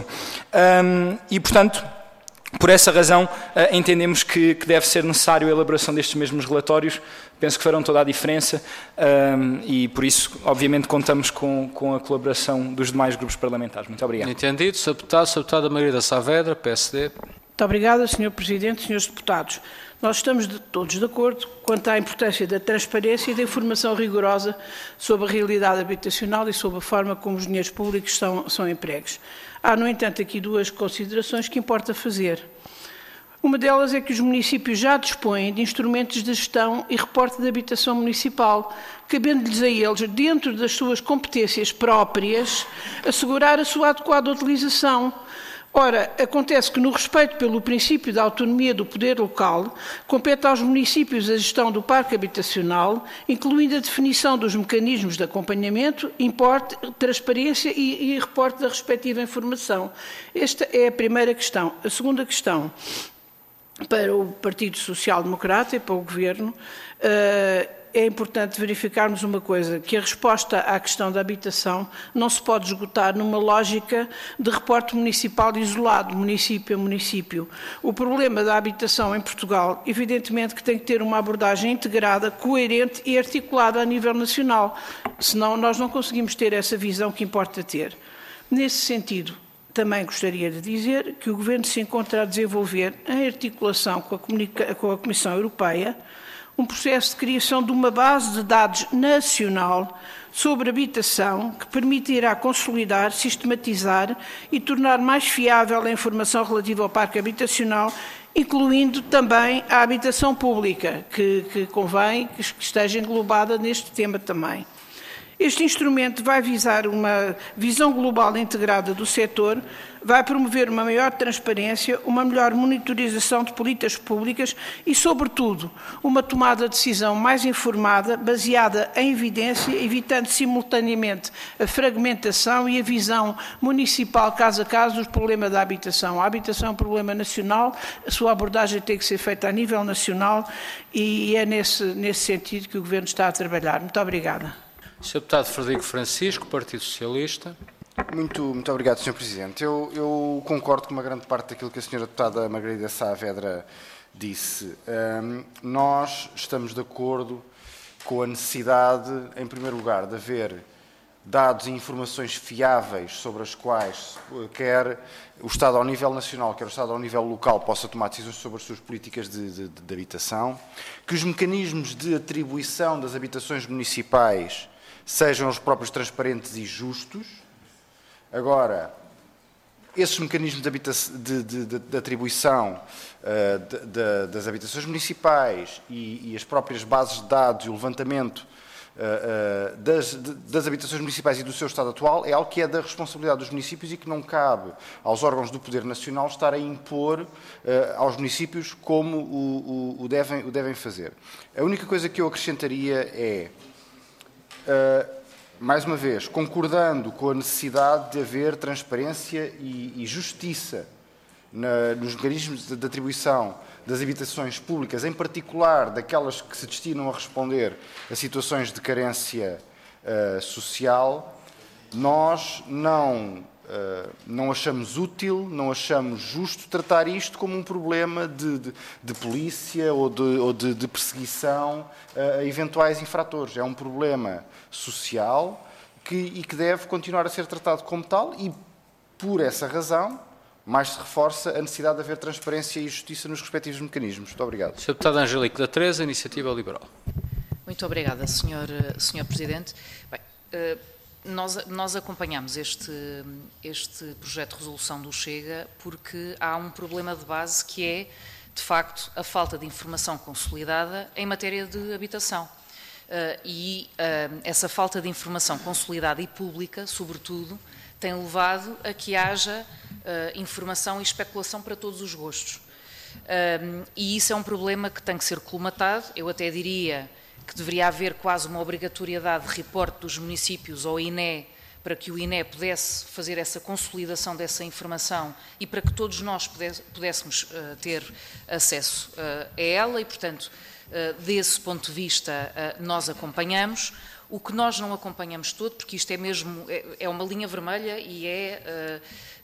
E portanto, por essa razão, entendemos que deve ser necessário a elaboração destes mesmos relatórios. Penso que farão toda a diferença e, por isso, obviamente, contamos com a colaboração dos demais grupos parlamentares. Muito obrigado. Entendido. Sr. Deputado Maria Saavedra, PSD. Muito obrigada, Sr. Presidente, Srs. Deputados. Nós estamos todos de acordo quanto à importância da transparência e da informação rigorosa sobre a realidade habitacional e sobre a forma como os dinheiros públicos são empregues. Há, no entanto, aqui duas considerações que importa fazer. Uma delas é que os municípios já dispõem de instrumentos de gestão e reporte de habitação municipal, cabendo-lhes a eles, dentro das suas competências próprias, assegurar a sua adequada utilização. Ora, acontece que, no respeito pelo princípio da autonomia do poder local, compete aos municípios a gestão do parque habitacional, incluindo a definição dos mecanismos de acompanhamento, importe, transparência e reporte da respectiva informação. Esta é a primeira questão. A segunda questão, para o Partido Social Democrata e para o Governo, é importante verificarmos uma coisa, que a resposta à questão da habitação não se pode esgotar numa lógica de reporte municipal isolado, município a município. O problema da habitação em Portugal, evidentemente que tem que ter uma abordagem integrada, coerente e articulada a nível nacional, senão nós não conseguimos ter essa visão que importa ter. Nesse sentido, também gostaria de dizer que o Governo se encontra a desenvolver, em articulação com a Comissão Europeia, um processo de criação de uma base de dados nacional sobre habitação que permitirá consolidar, sistematizar e tornar mais fiável a informação relativa ao parque habitacional incluindo também a habitação pública, que convém que esteja englobada neste tema também. Este instrumento vai visar uma visão global integrada do setor, vai promover uma maior transparência, uma melhor monitorização de políticas públicas e, sobretudo, uma tomada de decisão mais informada, baseada em evidência, evitando simultaneamente a fragmentação e a visão municipal caso a caso do problema da habitação. A habitação é um problema nacional, a sua abordagem tem que ser feita a nível nacional e é nesse sentido que o Governo está a trabalhar. Muito obrigada. Sr. Deputado Frederico Francisco, Partido Socialista. Muito obrigado, Sr. Presidente. Eu concordo com uma grande parte daquilo que a Sra. Deputada Margarida Saavedra disse. Nós estamos de acordo com a necessidade, em primeiro lugar, de haver dados e informações fiáveis sobre as quais quer o Estado ao nível nacional, quer o Estado ao nível local possa tomar decisões sobre as suas políticas de habitação, que os mecanismos de atribuição das habitações municipais sejam os próprios transparentes e justos. Agora, esses mecanismos de atribuição das habitações municipais e as próprias bases de dados e o levantamento das habitações municipais e do seu estado atual é algo que é da responsabilidade dos municípios e que não cabe aos órgãos do Poder Nacional estar a impor aos municípios como o devem fazer. A única coisa que eu acrescentaria é, mais uma vez, concordando com a necessidade de haver transparência e justiça nos mecanismos de atribuição das habitações públicas, em particular daquelas que se destinam a responder a situações de carência social, nós não achamos útil, não achamos justo tratar isto como um problema de polícia ou de perseguição a eventuais infratores. É um problema social e que deve continuar a ser tratado como tal e, por essa razão, mais se reforça a necessidade de haver transparência e justiça nos respectivos mecanismos. Muito obrigado. Sr. Deputado Angélico da Teresa, Iniciativa Liberal. Muito obrigada, Sr. Presidente. Bem, nós acompanhamos este projeto de resolução do Chega porque há um problema de base que é, de facto, a falta de informação consolidada em matéria de habitação. Essa falta de informação consolidada e pública, sobretudo, tem levado a que haja informação e especulação para todos os gostos. E isso é um problema que tem que ser colmatado. Eu até diria que deveria haver quase uma obrigatoriedade de reporte dos municípios ao INE, para que o INE pudesse fazer essa consolidação dessa informação e para que todos nós pudéssemos ter acesso a ela e, portanto, desse ponto de vista, nós acompanhamos. O que nós não acompanhamos todo, porque isto é mesmo, é uma linha vermelha e é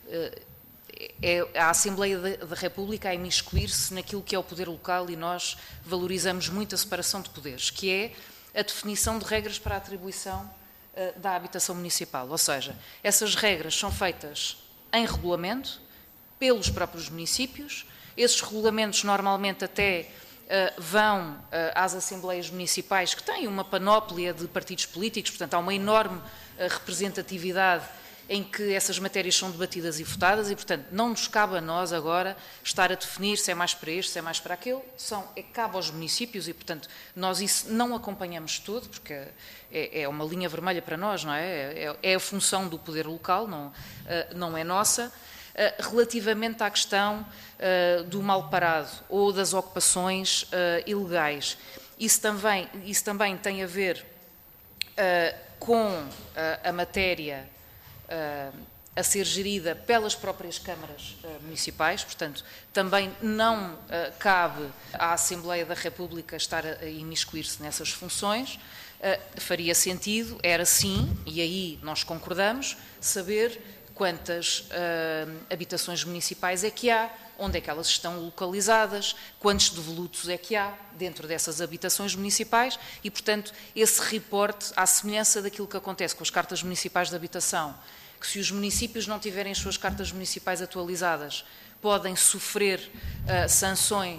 a Assembleia da República a imiscuir-se naquilo que é o poder local e nós valorizamos muito a separação de poderes, que é a definição de regras para a atribuição da habitação municipal. Ou seja, essas regras são feitas em regulamento pelos próprios municípios, esses regulamentos normalmente até vão às Assembleias Municipais, que têm uma panóplia de partidos políticos, portanto há uma enorme representatividade em que essas matérias são debatidas e votadas e, portanto, não nos cabe a nós agora estar a definir se é mais para este, se é mais para aquele, cabe aos municípios e, portanto, nós isso não acompanhamos tudo, porque é uma linha vermelha para nós, não é? É a função do poder local, não é nossa. Relativamente à questão do mal parado ou das ocupações ilegais, isso também tem a ver com a matéria a ser gerida pelas próprias câmaras municipais, portanto, também não cabe à Assembleia da República estar a imiscuir-se nessas funções. Faria sentido, era sim, e aí nós concordamos, saber quantas habitações municipais é que há, onde é que elas estão localizadas, quantos devolutos é que há dentro dessas habitações municipais e, portanto, esse reporte, à semelhança daquilo que acontece com as cartas municipais de habitação, que se os municípios não tiverem as suas cartas municipais atualizadas, podem sofrer sanções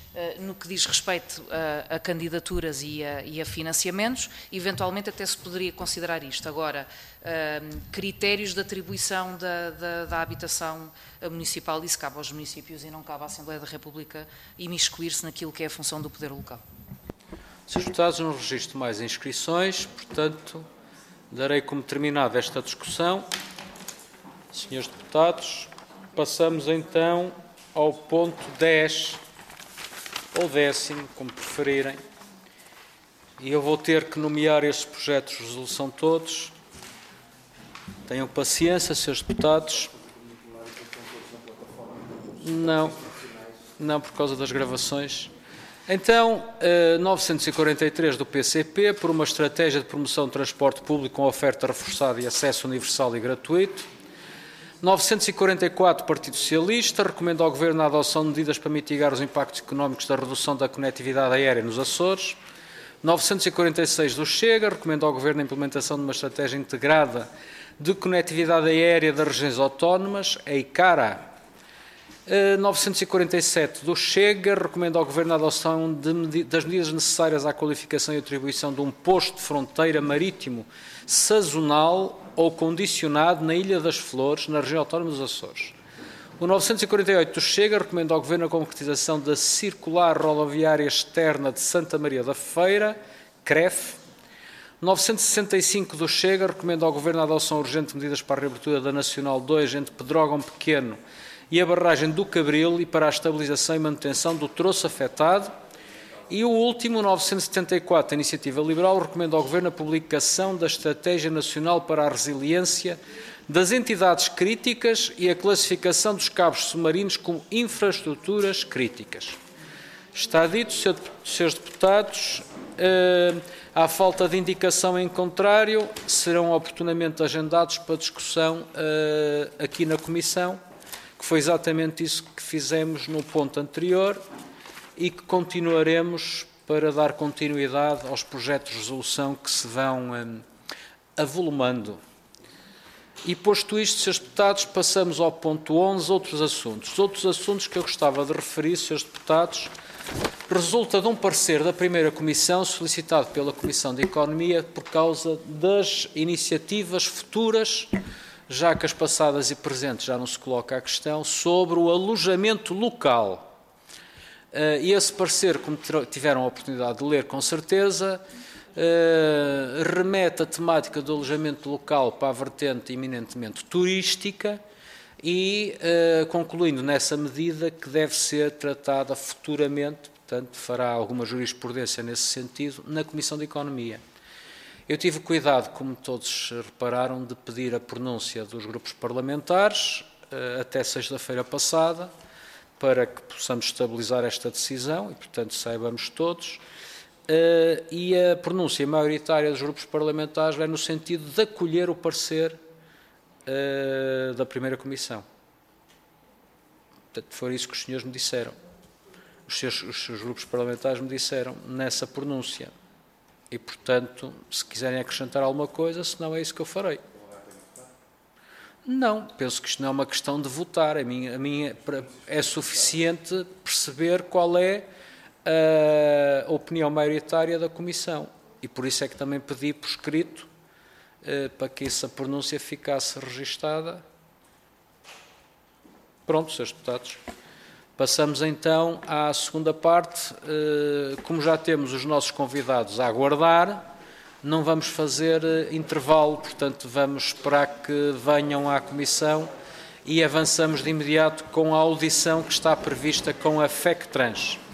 no que diz respeito a candidaturas e a financiamentos, eventualmente até se poderia considerar isto. Agora, critérios de atribuição da habitação municipal, isso cabe aos municípios e não cabe à Assembleia da República imiscuir-se naquilo que é a função do poder local. Senhores deputados, não registro mais inscrições, portanto, darei como terminada esta discussão. Senhores deputados, passamos então ao ponto 10, ou 10º, como preferirem. E eu vou ter que nomear estes projetos de resolução todos. Tenham paciência, senhores deputados. Não, por causa das gravações. Então, 943 do PCP, por uma estratégia de promoção de transporte público com oferta reforçada e acesso universal e gratuito. 944 do Partido Socialista, recomenda ao Governo a adoção de medidas para mitigar os impactos económicos da redução da conectividade aérea nos Açores. 946 do Chega, recomenda ao Governo a implementação de uma estratégia integrada de conectividade aérea das regiões autónomas, a ICARA. 947 do Chega, recomenda ao Governo a adoção das medidas necessárias à qualificação e atribuição de um posto de fronteira marítimo sazonal ou condicionado na Ilha das Flores, na região autónoma dos Açores. O 948 do Chega, recomenda ao Governo a concretização da circular rodoviária externa de Santa Maria da Feira, CREF. 965 do Chega, recomenda ao Governo a adoção urgente de medidas para a reabertura da Nacional 2 entre Pedrógão Pequeno e a barragem do Cabril e para a estabilização e manutenção do troço afetado. E o último, 974, da Iniciativa Liberal, recomenda ao Governo a publicação da Estratégia Nacional para a Resiliência das Entidades Críticas e a classificação dos cabos submarinos como infraestruturas críticas. Está dito, senhores deputados, à falta de indicação em contrário, serão oportunamente agendados para discussão aqui na Comissão, que foi exatamente isso que fizemos no ponto anterior e que continuaremos para dar continuidade aos projetos de resolução que se vão avolumando. E posto isto, senhores deputados, passamos ao ponto 11, outros assuntos. Os outros assuntos que eu gostava de referir, senhores deputados, resulta de um parecer da primeira Comissão solicitado pela Comissão de Economia por causa das iniciativas futuras, já que as passadas e presentes já não se coloca a questão, sobre o alojamento local. E esse parecer, como tiveram a oportunidade de ler com certeza, remete a temática do alojamento local para a vertente eminentemente turística e concluindo nessa medida que deve ser tratada futuramente, portanto fará alguma jurisprudência nesse sentido, na Comissão de Economia. Eu tive cuidado, como todos repararam, de pedir a pronúncia dos grupos parlamentares até sexta-feira passada, para que possamos estabilizar esta decisão e, portanto, saibamos todos. E a pronúncia maioritária dos grupos parlamentares vai no sentido de acolher o parecer da primeira Comissão. Portanto, foi isso que os senhores me disseram. Os seus grupos parlamentares me disseram nessa pronúncia. E, portanto, se quiserem acrescentar alguma coisa, senão é isso que eu farei. Não, penso que isto não é uma questão de votar. A minha é suficiente perceber qual é a opinião maioritária da Comissão. E por isso é que também pedi por escrito para que essa pronúncia ficasse registada. Pronto, senhores deputados. Passamos então à segunda parte. Como já temos os nossos convidados a aguardar, não vamos fazer intervalo, portanto vamos esperar que venham à Comissão e avançamos de imediato com a audição que está prevista com a FECTRANS.